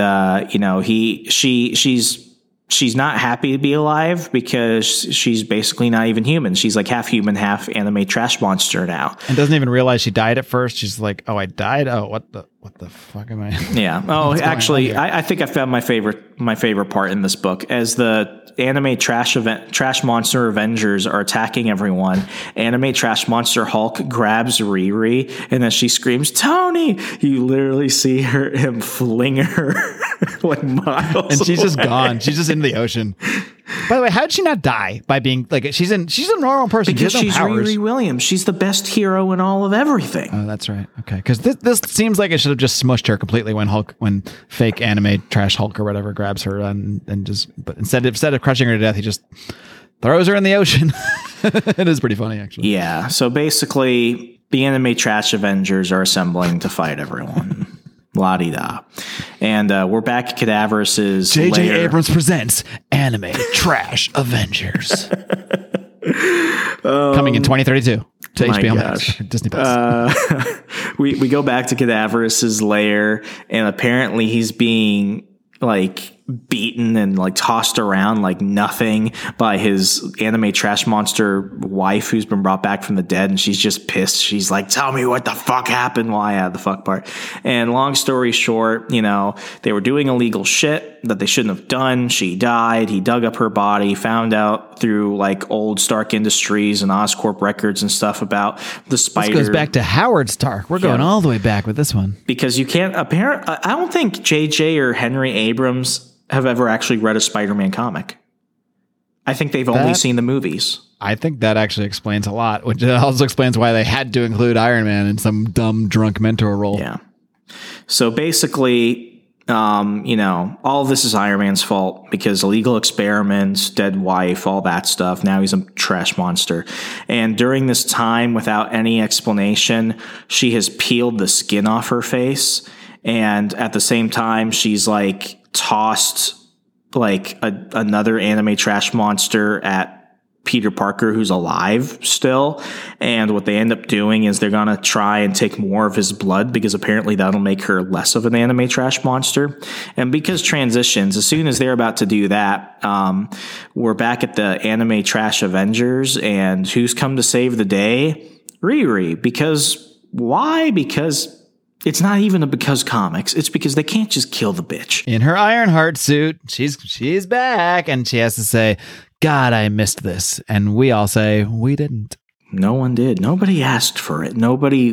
she's not happy to be alive because she's basically not even human. She's like half human, half anime trash monster now,
and doesn't even realize she died at first. She's like, oh, I died. Oh, what the fuck am I?
Yeah. Oh, actually, I think I found my favorite part in this book. As the anime trash monster Avengers are attacking everyone, anime trash monster Hulk grabs Riri, and then she screams, "Tony!" You literally see him fling her like miles,
and she's just
away.
Gone. She's just in the ocean. By the way, how did she not die by being like she's a normal person?
Because
she's
Riri Williams. She's the best hero in all of everything.
Oh, that's right. Okay, because this seems like it should have just smushed her completely when fake anime trash Hulk or whatever grabs her but instead of crushing her to death, he just throws her in the ocean. It is pretty funny, actually.
Yeah. So basically, the anime trash Avengers are assembling to fight everyone. La-di-da. And we're back at Cadaverous'
J.J.
lair.
Abrams presents Anime Trash Avengers. Coming in 2032 to
My
HBO
gosh.
Max, Disney Plus.
We go back to Cadaverous' lair, and apparently he's being like beaten and like tossed around like nothing by his anime trash monster wife who's been brought back from the dead, and she's just pissed. She's like, tell me what the fuck happened. Well, I had the fuck part. And long story short, you know, they were doing illegal shit that they shouldn't have done. She died. He dug up her body, found out through like old Stark Industries and Oscorp records and stuff about the spider.
This goes back to Howard Stark. We're going all the way back with this one.
Because you can't I don't think JJ or Henry Abrams have ever actually read a Spider-Man comic. I think they've only seen the movies.
I think that actually explains a lot, which also explains why they had to include Iron Man in some dumb drunk mentor role.
Yeah. So basically, you know, all of this is Iron Man's fault because illegal experiments, dead wife, all that stuff. Now he's a trash monster. And during this time, without any explanation, she has peeled the skin off her face. And at the same time, she's like tossed like another anime trash monster at Peter Parker, who's alive still. And what they end up doing is they're going to try and take more of his blood because apparently that'll make her less of an anime trash monster. And because transitions, as soon as they're about to do that, we're back at the anime trash Avengers, and who's come to save the day? Riri. Because why? Because it's not even a because comics. It's because they can't just kill the bitch.
In her Ironheart suit, she's back, and she has to say, God, I missed this. And we all say, we didn't.
No one did. Nobody asked for it. Nobody.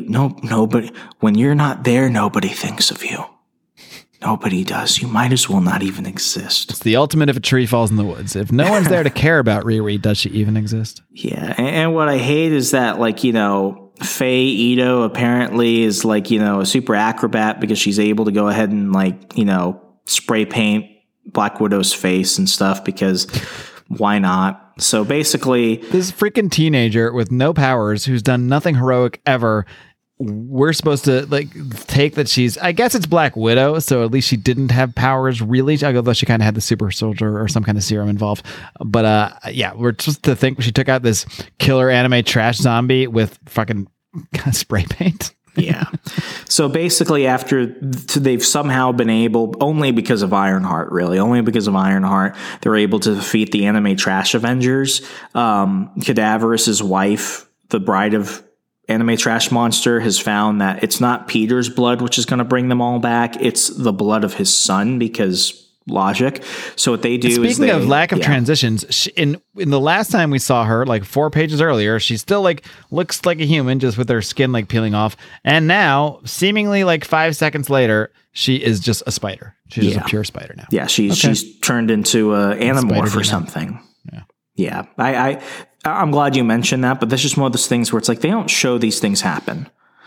When you're not there, nobody thinks of you. Nobody does. You might as well not even exist.
It's the ultimate if a tree falls in the woods. If no one's there to care about Riri, does she even exist?
Yeah. And what I hate is that, like, you know, Faye Ito apparently is like, you know, a super acrobat because she's able to go ahead and like, you know, spray paint Black Widow's face and stuff because why not? So basically,
this freaking teenager with no powers who's done nothing heroic ever. We're supposed to like take that she's, I guess it's Black Widow, so at least she didn't have powers really, although she kind of had the super soldier or some kind of serum involved. But yeah, we're supposed to think she took out this killer anime trash zombie with fucking spray paint.
Yeah. So basically, after they've somehow been able, only because of Ironheart, they're able to defeat the anime trash Avengers. Cadaverous' wife, the bride of Anime Trash Monster, has found that it's not Peter's blood which is going to bring them all back. It's the blood of his son because logic. So what they do is
speaking of lack of transitions, in the last time we saw her, like 4 pages earlier, she still like looks like a human just with her skin like peeling off. And now, seemingly like 5 seconds later, she is just a spider. She's just a pure spider now.
Yeah, she's turned into an Animorph or something. Yeah. I'm glad you mentioned that, but that's just one of those things where it's like they don't show these things happen.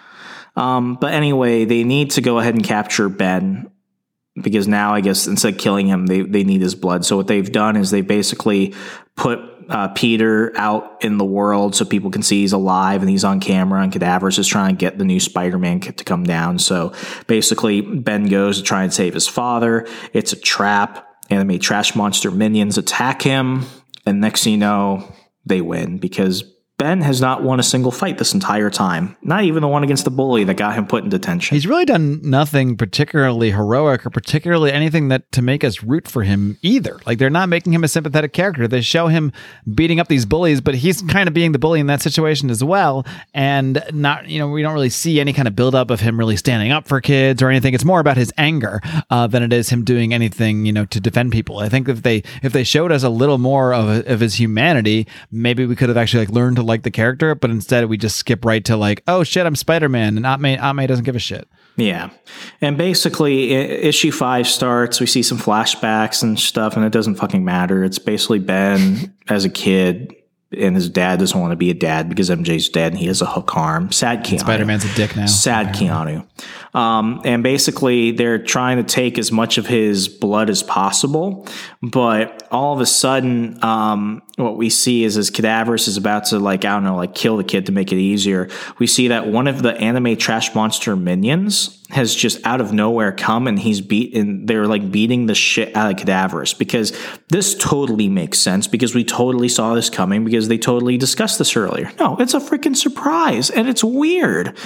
But anyway, they need to go ahead and capture Ben because now I guess instead of killing him, they need his blood. So what they've done is they basically put Peter out in the world so people can see he's alive and he's on camera, and Cadaverous is trying to get the new Spider-Man kit to come down. So basically Ben goes to try and save his father. It's a trap. Anime Trash Monster minions attack him. And next thing you know, they win because Ben has not won a single fight this entire time. Not even the one against the bully that got him put in detention.
He's really done nothing particularly heroic or particularly anything that to make us root for him either. Like, they're not making him a sympathetic character. They show him beating up these bullies, but he's kind of being the bully in that situation as well. And not, you know, we don't really see any kind of buildup of him really standing up for kids or anything. It's more about his anger than it is him doing anything, you know, to defend people. I think if they showed us a little more of his humanity, maybe we could have actually like learned to like the character, but instead we just skip right to like, oh shit, I'm Spider-Man, and Aunt May doesn't give a shit.
Yeah. And basically issue 5 starts, we see some flashbacks and stuff, and it doesn't fucking matter. It's basically Ben as a kid, and his dad doesn't want to be a dad because MJ's dead and he has a hook arm. Sad Keanu.
Spider-Man's a dick now.
Sad Keanu. And basically they're trying to take as much of his blood as possible. But all of a sudden, what we see is as Cadaverous is about to kill the kid to make it easier. We see that one of the Anime Trash Monster minions has just out of nowhere come, and they're like beating the shit out of Cadaverous, because this totally makes sense, because we totally saw this coming, because they totally discussed this earlier. No, it's a freaking surprise, and it's weird.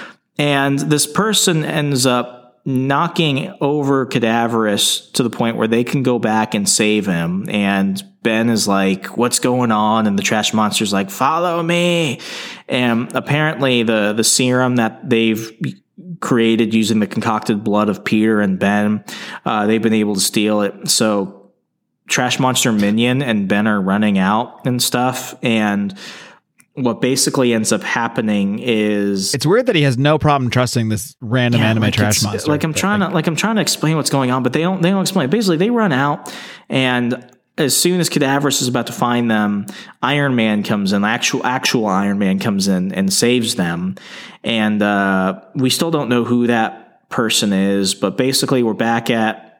And this person ends up knocking over Cadaverous to the point where they can go back and save him. And Ben is like, what's going on? And the trash monster's like, follow me. And apparently the serum that they've created using the concocted blood of Peter and Ben, they've been able to steal it. So Trash Monster Minion and Ben are running out and stuff. And what basically ends up happening is,
it's weird that he has no problem trusting this random anime trash monster.
I'm trying to explain what's going on, but they don't explain it. Basically, they run out, and as soon as Cadaverous is about to find them, Iron Man comes in. Actual Iron Man comes in and saves them. And we still don't know who that person is, but basically we're back at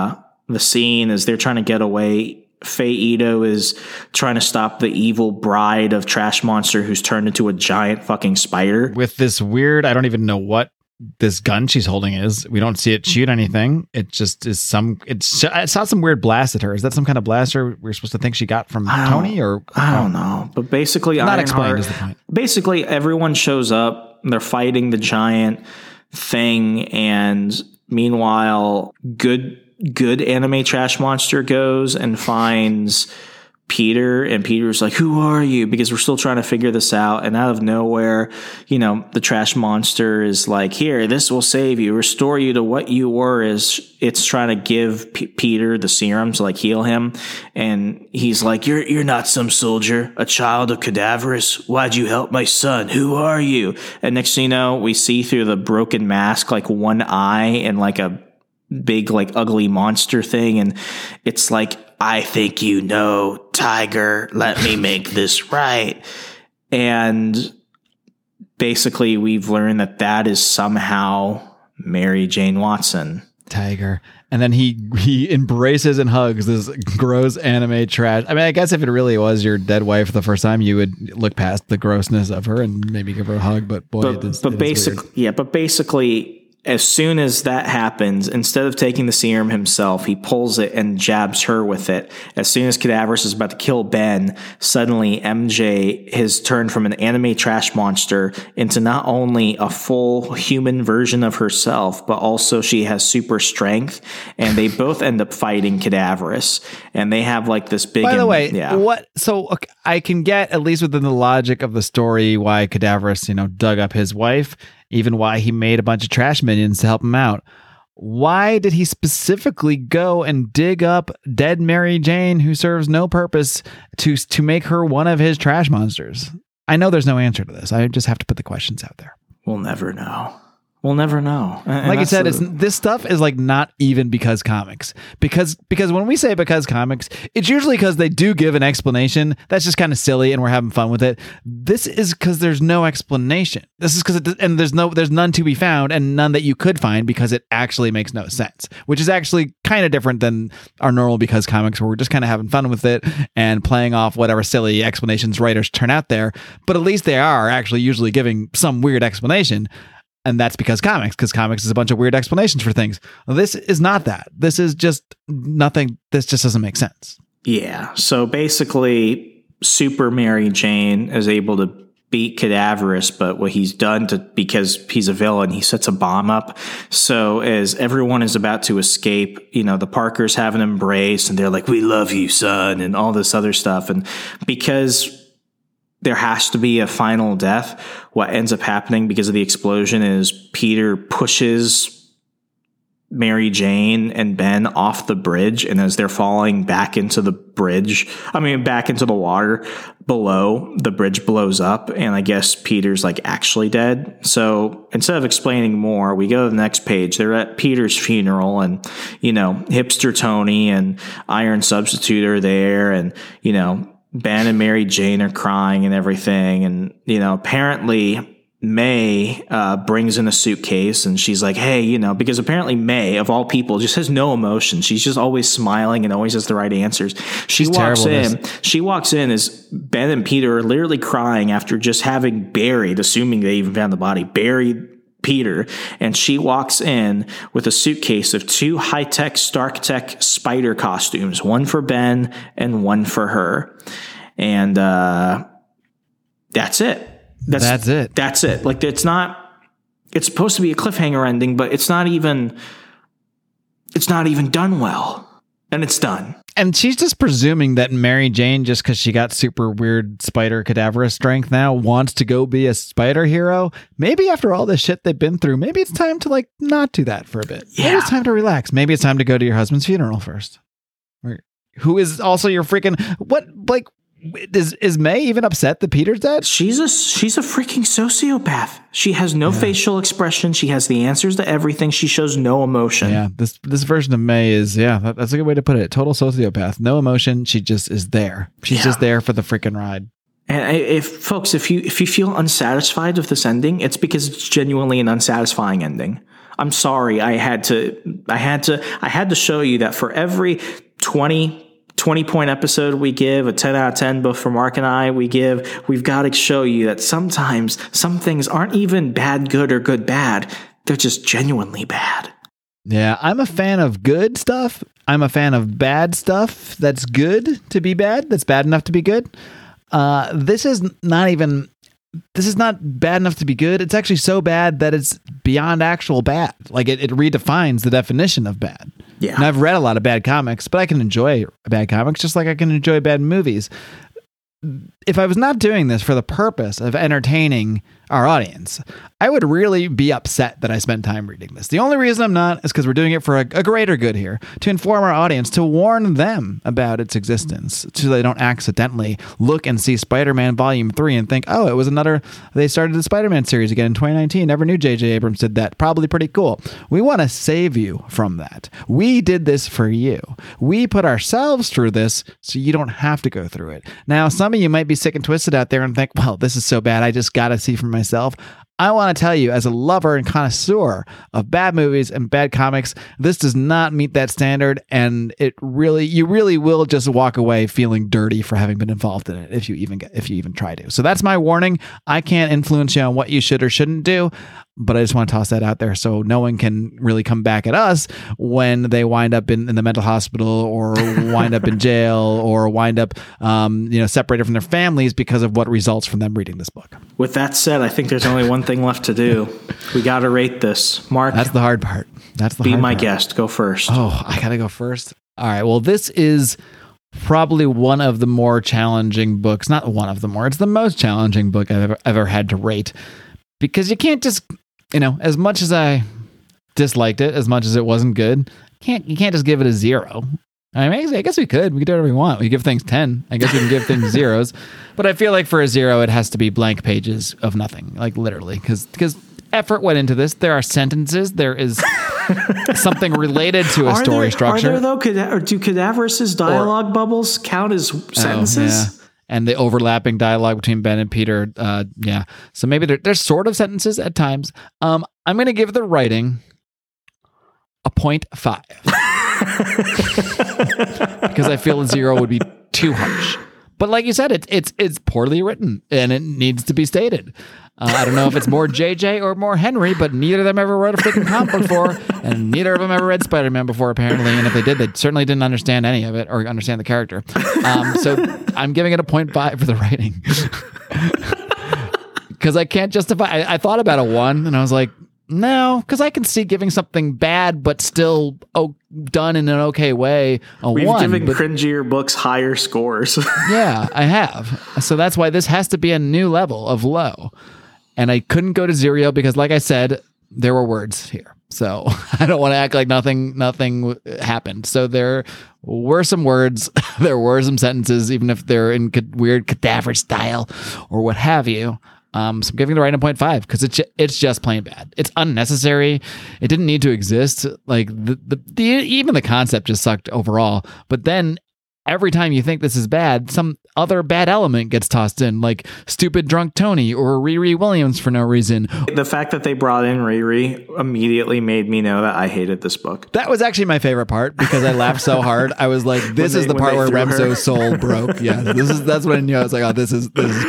the scene as they're trying to get away. Faye Ito is trying to stop the evil bride of Trash Monster, who's turned into a giant fucking spider.
With this weird, I don't even know what this gun she's holding is. We don't see it shoot anything. It just is it shot some weird blast at her. Is that some kind of blaster we're supposed to think she got from Tony? Or
I don't know. But basically,
not explained is the point.
Basically, everyone shows up. They're fighting the giant thing, and meanwhile, good anime trash monster goes and finds Peter, and Peter's like, who are you? Because we're still trying to figure this out. And out of nowhere, the trash monster is like, here, this will save you, restore you to what you were. It's trying to give Peter the serum to like heal him. And he's like, you're not some soldier, a child of Cadaverous. Why'd you help my son? Who are you? And next thing you know, we see through the broken mask, like one eye and like a big, like ugly monster thing. And it's like, I think Tiger, let me make this right. And basically we've learned that is somehow Mary Jane Watson.
Tiger. And then he embraces and hugs this gross anime trash. I mean, I guess if it really was your dead wife the first time, you would look past the grossness of her and maybe give her a hug. But boy,
basically, as soon as that happens, instead of taking the serum himself, he pulls it and jabs her with it. As soon as Cadaverous is about to kill Ben, suddenly MJ has turned from an anime trash monster into not only a full human version of herself, but also she has super strength, and they both end up fighting Cadaverous, and they have like this big...
By the way, what? So okay, I can get, at least within the logic of the story, why Cadaverous, dug up his wife, even why he made a bunch of trash minions to help him out. Why did he specifically go and dig up dead Mary Jane, who serves no purpose, to make her one of his trash monsters? I know there's no answer to this. I just have to put the questions out there.
We'll never know. We'll never know. And
like I said, this stuff is like not even because comics. Because when we say because comics, it's usually because they do give an explanation that's just kind of silly and we're having fun with it. This is because there's no explanation. This is because there's none to be found, and none that you could find, because it actually makes no sense. Which is actually kind of different than our normal because comics, where we're just kind of having fun with it and playing off whatever silly explanations writers turn out there. But at least they are actually usually giving some weird explanation. And that's because comics is a bunch of weird explanations for things. Well, this is not that. This is just nothing. This just doesn't make sense.
Yeah. So basically, Super Mary Jane is able to beat Cadaverous, but what he's done because he's a villain, he sets a bomb up. So as everyone is about to escape, the Parkers have an embrace, and they're like, we love you, son, and all this other stuff. And because there has to be a final death, what ends up happening because of the explosion is Peter pushes Mary Jane and Ben off the bridge, and as they're falling back into the water below, the bridge blows up, and I guess Peter's like actually dead. So instead of explaining more, we go to the next page. They're at Peter's funeral, and Hipster Tony and Iron Substitute are there, and Ben and Mary Jane are crying and everything. And, apparently May brings in a suitcase, and she's like, hey, because apparently May, of all people, just has no emotion. She's just always smiling and always has the right answers. She walks in as Ben and Peter are literally crying after just having buried, assuming they even found the body, buried Peter, and she walks in with a suitcase of 2 high-tech Stark Tech spider costumes, one for Ben and one for her. And that's it.
That's it.
That's it. Like, it's supposed to be a cliffhanger ending, but it's not even done well. And it's done.
And she's just presuming that Mary Jane, just because she got super weird spider cadaverous strength now, wants to go be a spider hero. Maybe after all this shit they've been through, maybe it's time to like not do that for a bit.
Yeah.
Maybe it's time to relax. Maybe it's time to go to your husband's funeral first. Who is also your freaking is May even upset that Peter's dead?
She's a freaking sociopath. She has no facial expression. She has the answers to everything. She shows no emotion.
Yeah, this version of May is that's a good way to put it. Total sociopath, no emotion. She just is there. She's just there for the freaking ride.
And if you feel unsatisfied with this ending, it's because it's genuinely an unsatisfying ending. I'm sorry. I had to show you that for every 20-point episode we give, a 10 out of 10 book for Mark and I, we've got to show you that sometimes some things aren't even bad good or good bad. They're just genuinely bad.
Yeah, I'm a fan of good stuff. I'm a fan of bad stuff that's good to be bad, that's bad enough to be good. This is not bad enough to be good. It's actually so bad that it's beyond actual bad. Like it redefines the definition of bad.
Yeah.
And I've read a lot of bad comics, but I can enjoy bad comics just like I can enjoy bad movies. If I was not doing this for the purpose of entertaining our audience, I would really be upset that I spent time reading this. The only reason I'm not is because we're doing it for a greater good here, to inform our audience, to warn them about its existence, so they don't accidentally look and see Spider-Man Volume 3 and think, oh, it was they started the Spider-Man series again in 2019. Never knew J.J. Abrams did that. Probably pretty cool. We want to save you from that. We did this for you. We put ourselves through this so you don't have to go through it. Now, some of you might be sick and twisted out there and think, well, this is so bad, I just got to see for myself. I want to tell you, as a lover and connoisseur of bad movies and bad comics, this does not meet that standard, and you really will just walk away feeling dirty for having been involved in it if you even try to. So that's my warning. I can't influence you on what you should or shouldn't do, but I just want to toss that out there so no one can really come back at us when they wind up in the mental hospital or wind up in jail or wind up separated from their families because of what results from them reading this book.
With that said, I think there's only one thing left to do. We got to rate this. Mark,
that's the hard part.
Be my guest. Go first.
Oh, I got to go first. All right. Well, this is probably one of the more challenging books. Not one of the more. It's the most challenging book I've ever had to rate, because you can't just, as much as I disliked it, as much as it wasn't good, you can't just give it a 0. I mean, I guess we could do whatever we want. We give things 10. I guess we can give things 0s, but I feel like for a 0, it has to be blank pages of nothing, like literally, because effort went into this. There are sentences. There is something related to a story structure.
Are there though? Do Cadaverous' dialogue bubbles count as sentences?
Yeah. And the overlapping dialogue between Ben and Peter. So maybe there's sort of sentences at times. I'm going to give the writing a 0.5. Because I feel a 0 would be too harsh. But like you said, it's poorly written and it needs to be stated. I don't know if it's more JJ or more Henry, but neither of them ever wrote a freaking comic book before, and neither of them ever read Spider-Man before, apparently. And if they did, they certainly didn't understand any of it or understand the character. So I'm giving it a 0.5 for the writing. Because I can't justify. I thought about a 1, and I was like, no, because I can see giving something bad but still done in an okay way a 1.
We've given cringier books higher scores.
Yeah, I have. So that's why this has to be a new level of low. And I couldn't go to 0 because, like I said, there were words here. So I don't want to act like nothing happened. So there were some words, there were some sentences, even if they're in weird cadaver style or what have you. So I'm giving the writing a 0.5 because it's just plain bad. It's unnecessary. It didn't need to exist. Like even the concept just sucked overall. But then every time you think this is bad, some other bad element gets tossed in, like stupid drunk Tony or Riri Williams for no reason.
The fact that they brought in Riri immediately made me know that I hated this book.
That was actually my favorite part because I laughed so hard. I was like, this is the part where Remso's soul broke. Yeah, that's when I knew. I was like, oh, this is perfect.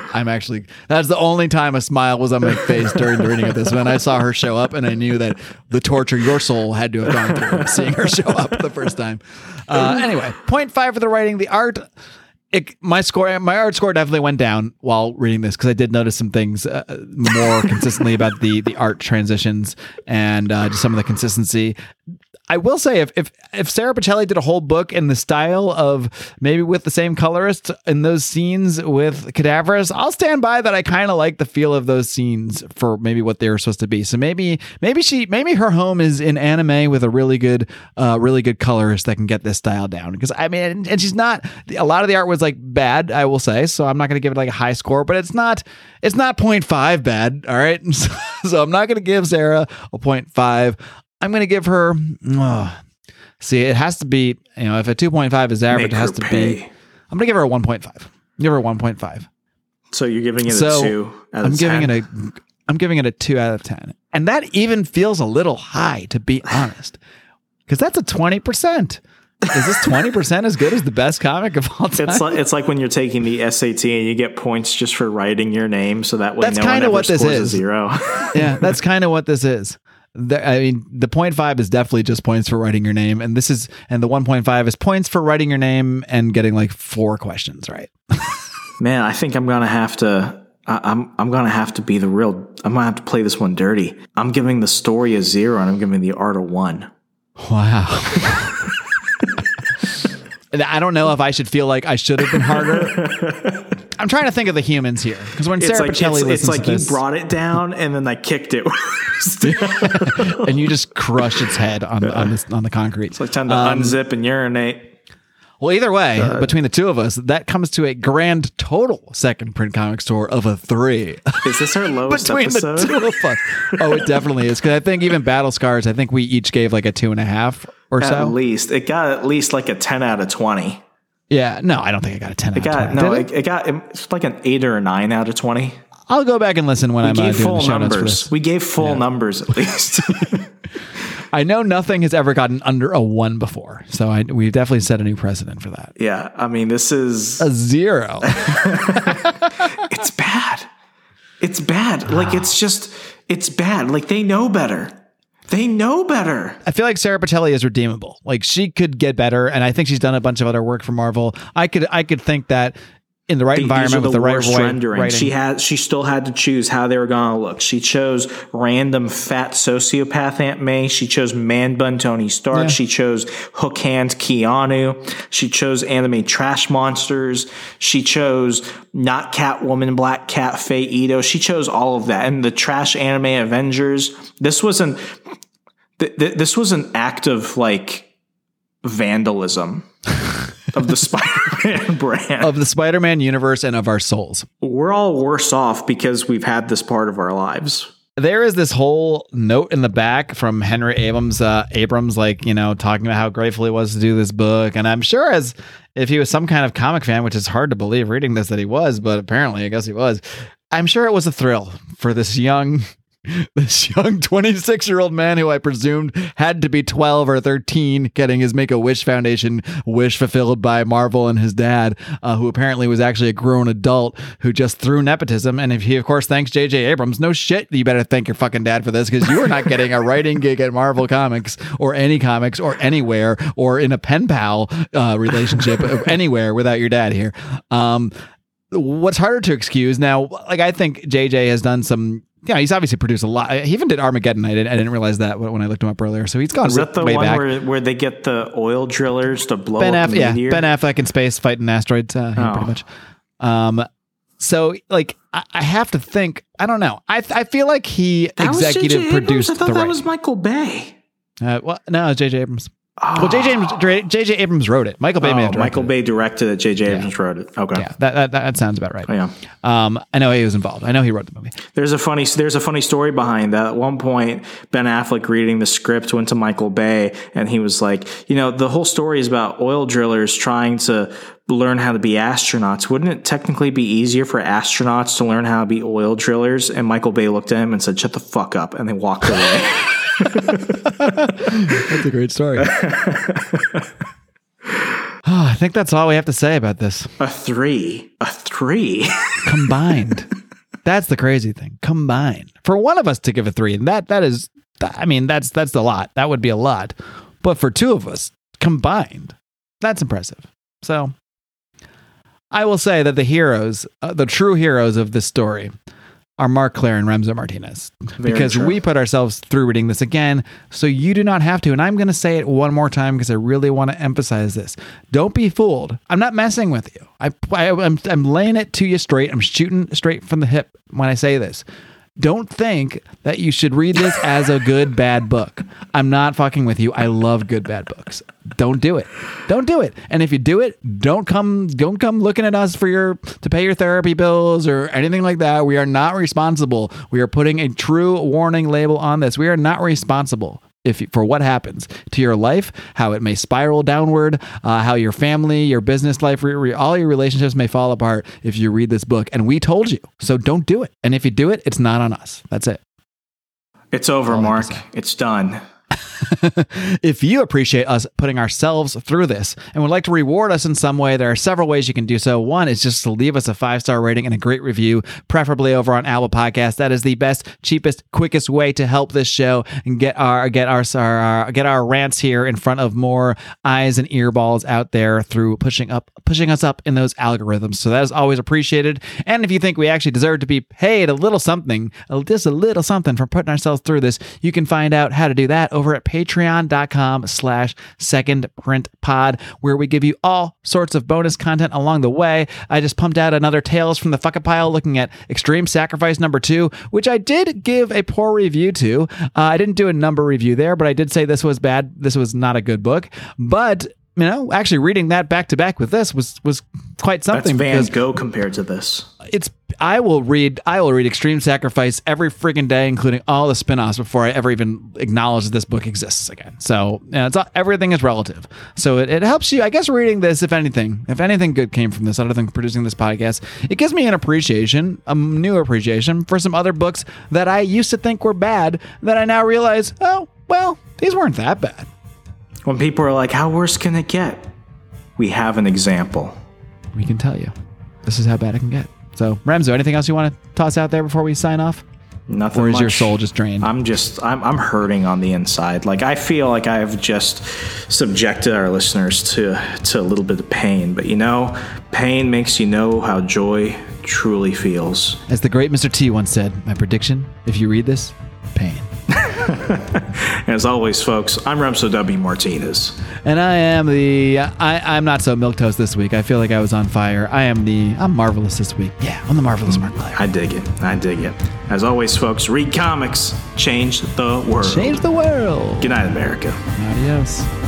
That's the only time a smile was on my face during the reading of this, when I saw her show up and I knew that the torture your soul had to have gone through seeing her show up the first time. Anyway, 0.5 for the writing. The art, my art score definitely went down while reading this, because I did notice some things more consistently about the art transitions and just some of the consistency. I will say, if Sarah Pichelli did a whole book in the style of maybe with the same colorist in those scenes with Cadaverous, I'll stand by that. I kind of like the feel of those scenes for maybe what they were supposed to be. So maybe her home is in anime with a really good colorist that can get this style down. Because I mean, and she's not. A lot of the art was like bad, I will say. So I'm not going to give it like a high score, but it's not 0.5 bad. All right, so I'm not going to give Sarah a 0.5. I'm going to give her, see, it has to be, if a 2.5 is average, it has to be, I'm going to give her a 1.5. Give her a 1.5.
So you're giving it a 2 out of 10?
I'm giving it a 2 out of 10. And that even feels a little high, to be honest, because that's a 20%. Is this 20% as good as the best comic of all time?
It's like when you're taking the SAT and you get points just for writing your name, so that way
that's
no one ever scores a 0.
Yeah, that's kind of what this is. The 0.5 is definitely just points for writing your name, and the 1.5 is points for writing your name and getting like 4 questions right.
Man, I think I'm gonna have to. I'm gonna have to be the real. I'm gonna have to play this one dirty. I'm giving the story a 0, and I'm giving the art a 1.
Wow. I don't know if I should feel like I should have been harder. I'm trying to think of the humans here, because when Sarah Pichelli listens to this,
you brought it down and then I kicked it,
and you just crushed its head on the concrete.
It's like time to unzip and urinate.
Well, either way, between the two of us, that comes to a grand total second print comic store of a 3.
Is this our lowest
between
episode?
The two of us? Oh, it definitely is, because I think even Battle Scars, I think we each gave like a 2.5 or so.
At least it got at least like a 10 out of 20.
Yeah, no, I don't think I got a 10 out of 20.
It's like an 8 or a 9 out of 20.
I'll go back and listen when I'm doing the show notes for this.
We gave full numbers at least.
I know nothing has ever gotten under a 1 before, so we've definitely set a new precedent for that.
Yeah, I mean, this is
a 0.
It's bad. It's bad. Like, it's bad. Like, they know better. They know better.
I feel like Sarah Pichelli is redeemable. Like, she could get better, and I think she's done a bunch of other work for Marvel. I could think that in the right environment with the right
rendering.
writing.
She still had to choose how they were going to look. She chose random fat sociopath Aunt May. She chose man bun Tony Stark. Yeah. She chose hook hand Keanu. She chose anime trash monsters. She chose not Catwoman, Black Cat, Faye Ito. She chose all of that. And the trash anime Avengers. This was an act of like vandalism. Of the Spider-Man brand. Of
the Spider-Man universe and of our souls.
We're all worse off because we've had this part of our lives.
There is this whole note in the back from Henry Abrams, like, talking about how grateful he was to do this book. And I'm sure as if he was some kind of comic fan, which is hard to believe reading this that he was, but apparently I guess he was. I'm sure it was a thrill for this young 26-year-old man who I presumed had to be 12 or 13 getting his Make-A-Wish Foundation wish fulfilled by Marvel and his dad, who apparently was actually a grown adult who just threw nepotism. And if he, of course, thanks J.J. Abrams, no shit, you better thank your fucking dad for this, because you are not getting a writing gig at Marvel Comics or anywhere or in a pen pal relationship anywhere without your dad here. What's harder to excuse now, like, I think JJ has done some. Yeah, he's obviously produced a lot. He even did Armageddon. I didn't realize that when I looked him up earlier. So he's gone way back.
Is that the one where they get the oil drillers to blow up the meteor?
Yeah, Ben Affleck in space fighting asteroids, pretty much. So, like, I have to think. I don't know. I feel like he executive produced.
I thought that was Michael Bay.
Well, no, it's J.J. Abrams. Well, J.J. Abrams wrote it. Michael Bay
directed it. J.J. Abrams wrote it. Okay,
yeah, that sounds about right.
Oh, yeah.
I know he was involved. I know he wrote the movie.
There's a funny story behind that. At one point, Ben Affleck reading the script went to Michael Bay, and he was like, the whole story is about oil drillers trying to learn how to be astronauts. Wouldn't it technically be easier for astronauts to learn how to be oil drillers? And Michael Bay looked at him and said, "Shut the fuck up," and they walked away.
That's a great story. I think that's all we have to say about this.
A 3.
combined. That's the crazy thing. Combined. For one of us to give a 3, and that is, I mean, that's a lot. That would be a lot. But for two of us combined, that's impressive. So I will say that the heroes, the true heroes of this story, are Mark Claire and Remso Martinez.
Very
because
true.
we put ourselves through reading this again, so you do not have to. And I'm going to say it one more time because I really want to emphasize this. Don't be fooled. I'm not messing with you. I'm laying it to you straight. I'm shooting straight from the hip when I say this. Don't think that you should read this as a good, bad book. I'm not fucking with you. I love good, bad books. Don't do it. Don't do it. And if you do it, don't come looking at us to pay your therapy bills or anything like that. We are not responsible. We are putting a true warning label on this. We are not responsible for what happens to your life, how it may spiral downward, how your family, your business life, all your relationships may fall apart if you read this book. And we told you, so don't do it. And if you do it, it's not on us. That's it.
It's over, Mark. It's done.
If you appreciate us putting ourselves through this and would like to reward us in some way, there are several ways you can do so. One is just to leave us a 5-star rating and a great review, preferably over on Apple Podcasts. That is the best, cheapest, quickest way to help this show and get our rants here in front of more eyes and earballs out there through pushing us up in those algorithms. So that is always appreciated. And if you think we actually deserve to be paid a little something, just a little something for putting ourselves through this, you can find out how to do that over at patreon.com/secondprintpod, where we give you all sorts of bonus content along the way. I just pumped out another Tales from the Fucking Pile looking at Extreme Sacrifice #2, which I did give a poor review to. I didn't do a number review there, but I did say this was bad. This was not a good book. But actually reading that back to back with this was quite something.
That's Van Gogh compared to this.
I will read Extreme Sacrifice every freaking day, including all the spin-offs, before I ever even acknowledge that this book exists again. So everything is relative. So it helps you, I guess, reading this, if anything good came from this, other than producing this podcast, it gives me an appreciation, a new appreciation for some other books that I used to think were bad, that I now realize, oh, well, these weren't that bad.
When people are like, how worse can it get? We have an example.
We can tell you. This is how bad it can get. So, Remso, anything else you want to toss out there before we sign off?
Nothing.
Or is
much.
your soul just drained?
I'm hurting on the inside. Like, I feel like I've just subjected our listeners to a little bit of pain. But pain makes you know how joy truly feels.
As the great Mr. T once said, my prediction, if you read this, pain.
As always, folks, I'm Remso W. Martinez.
And I am I'm not so milquetoast this week. I feel like I was on fire. I'm marvelous this week. Yeah, I'm the marvelous Mark Claire.
I dig it. As always, folks, read comics, change the world.
Change the world.
Good night, America.
Adios.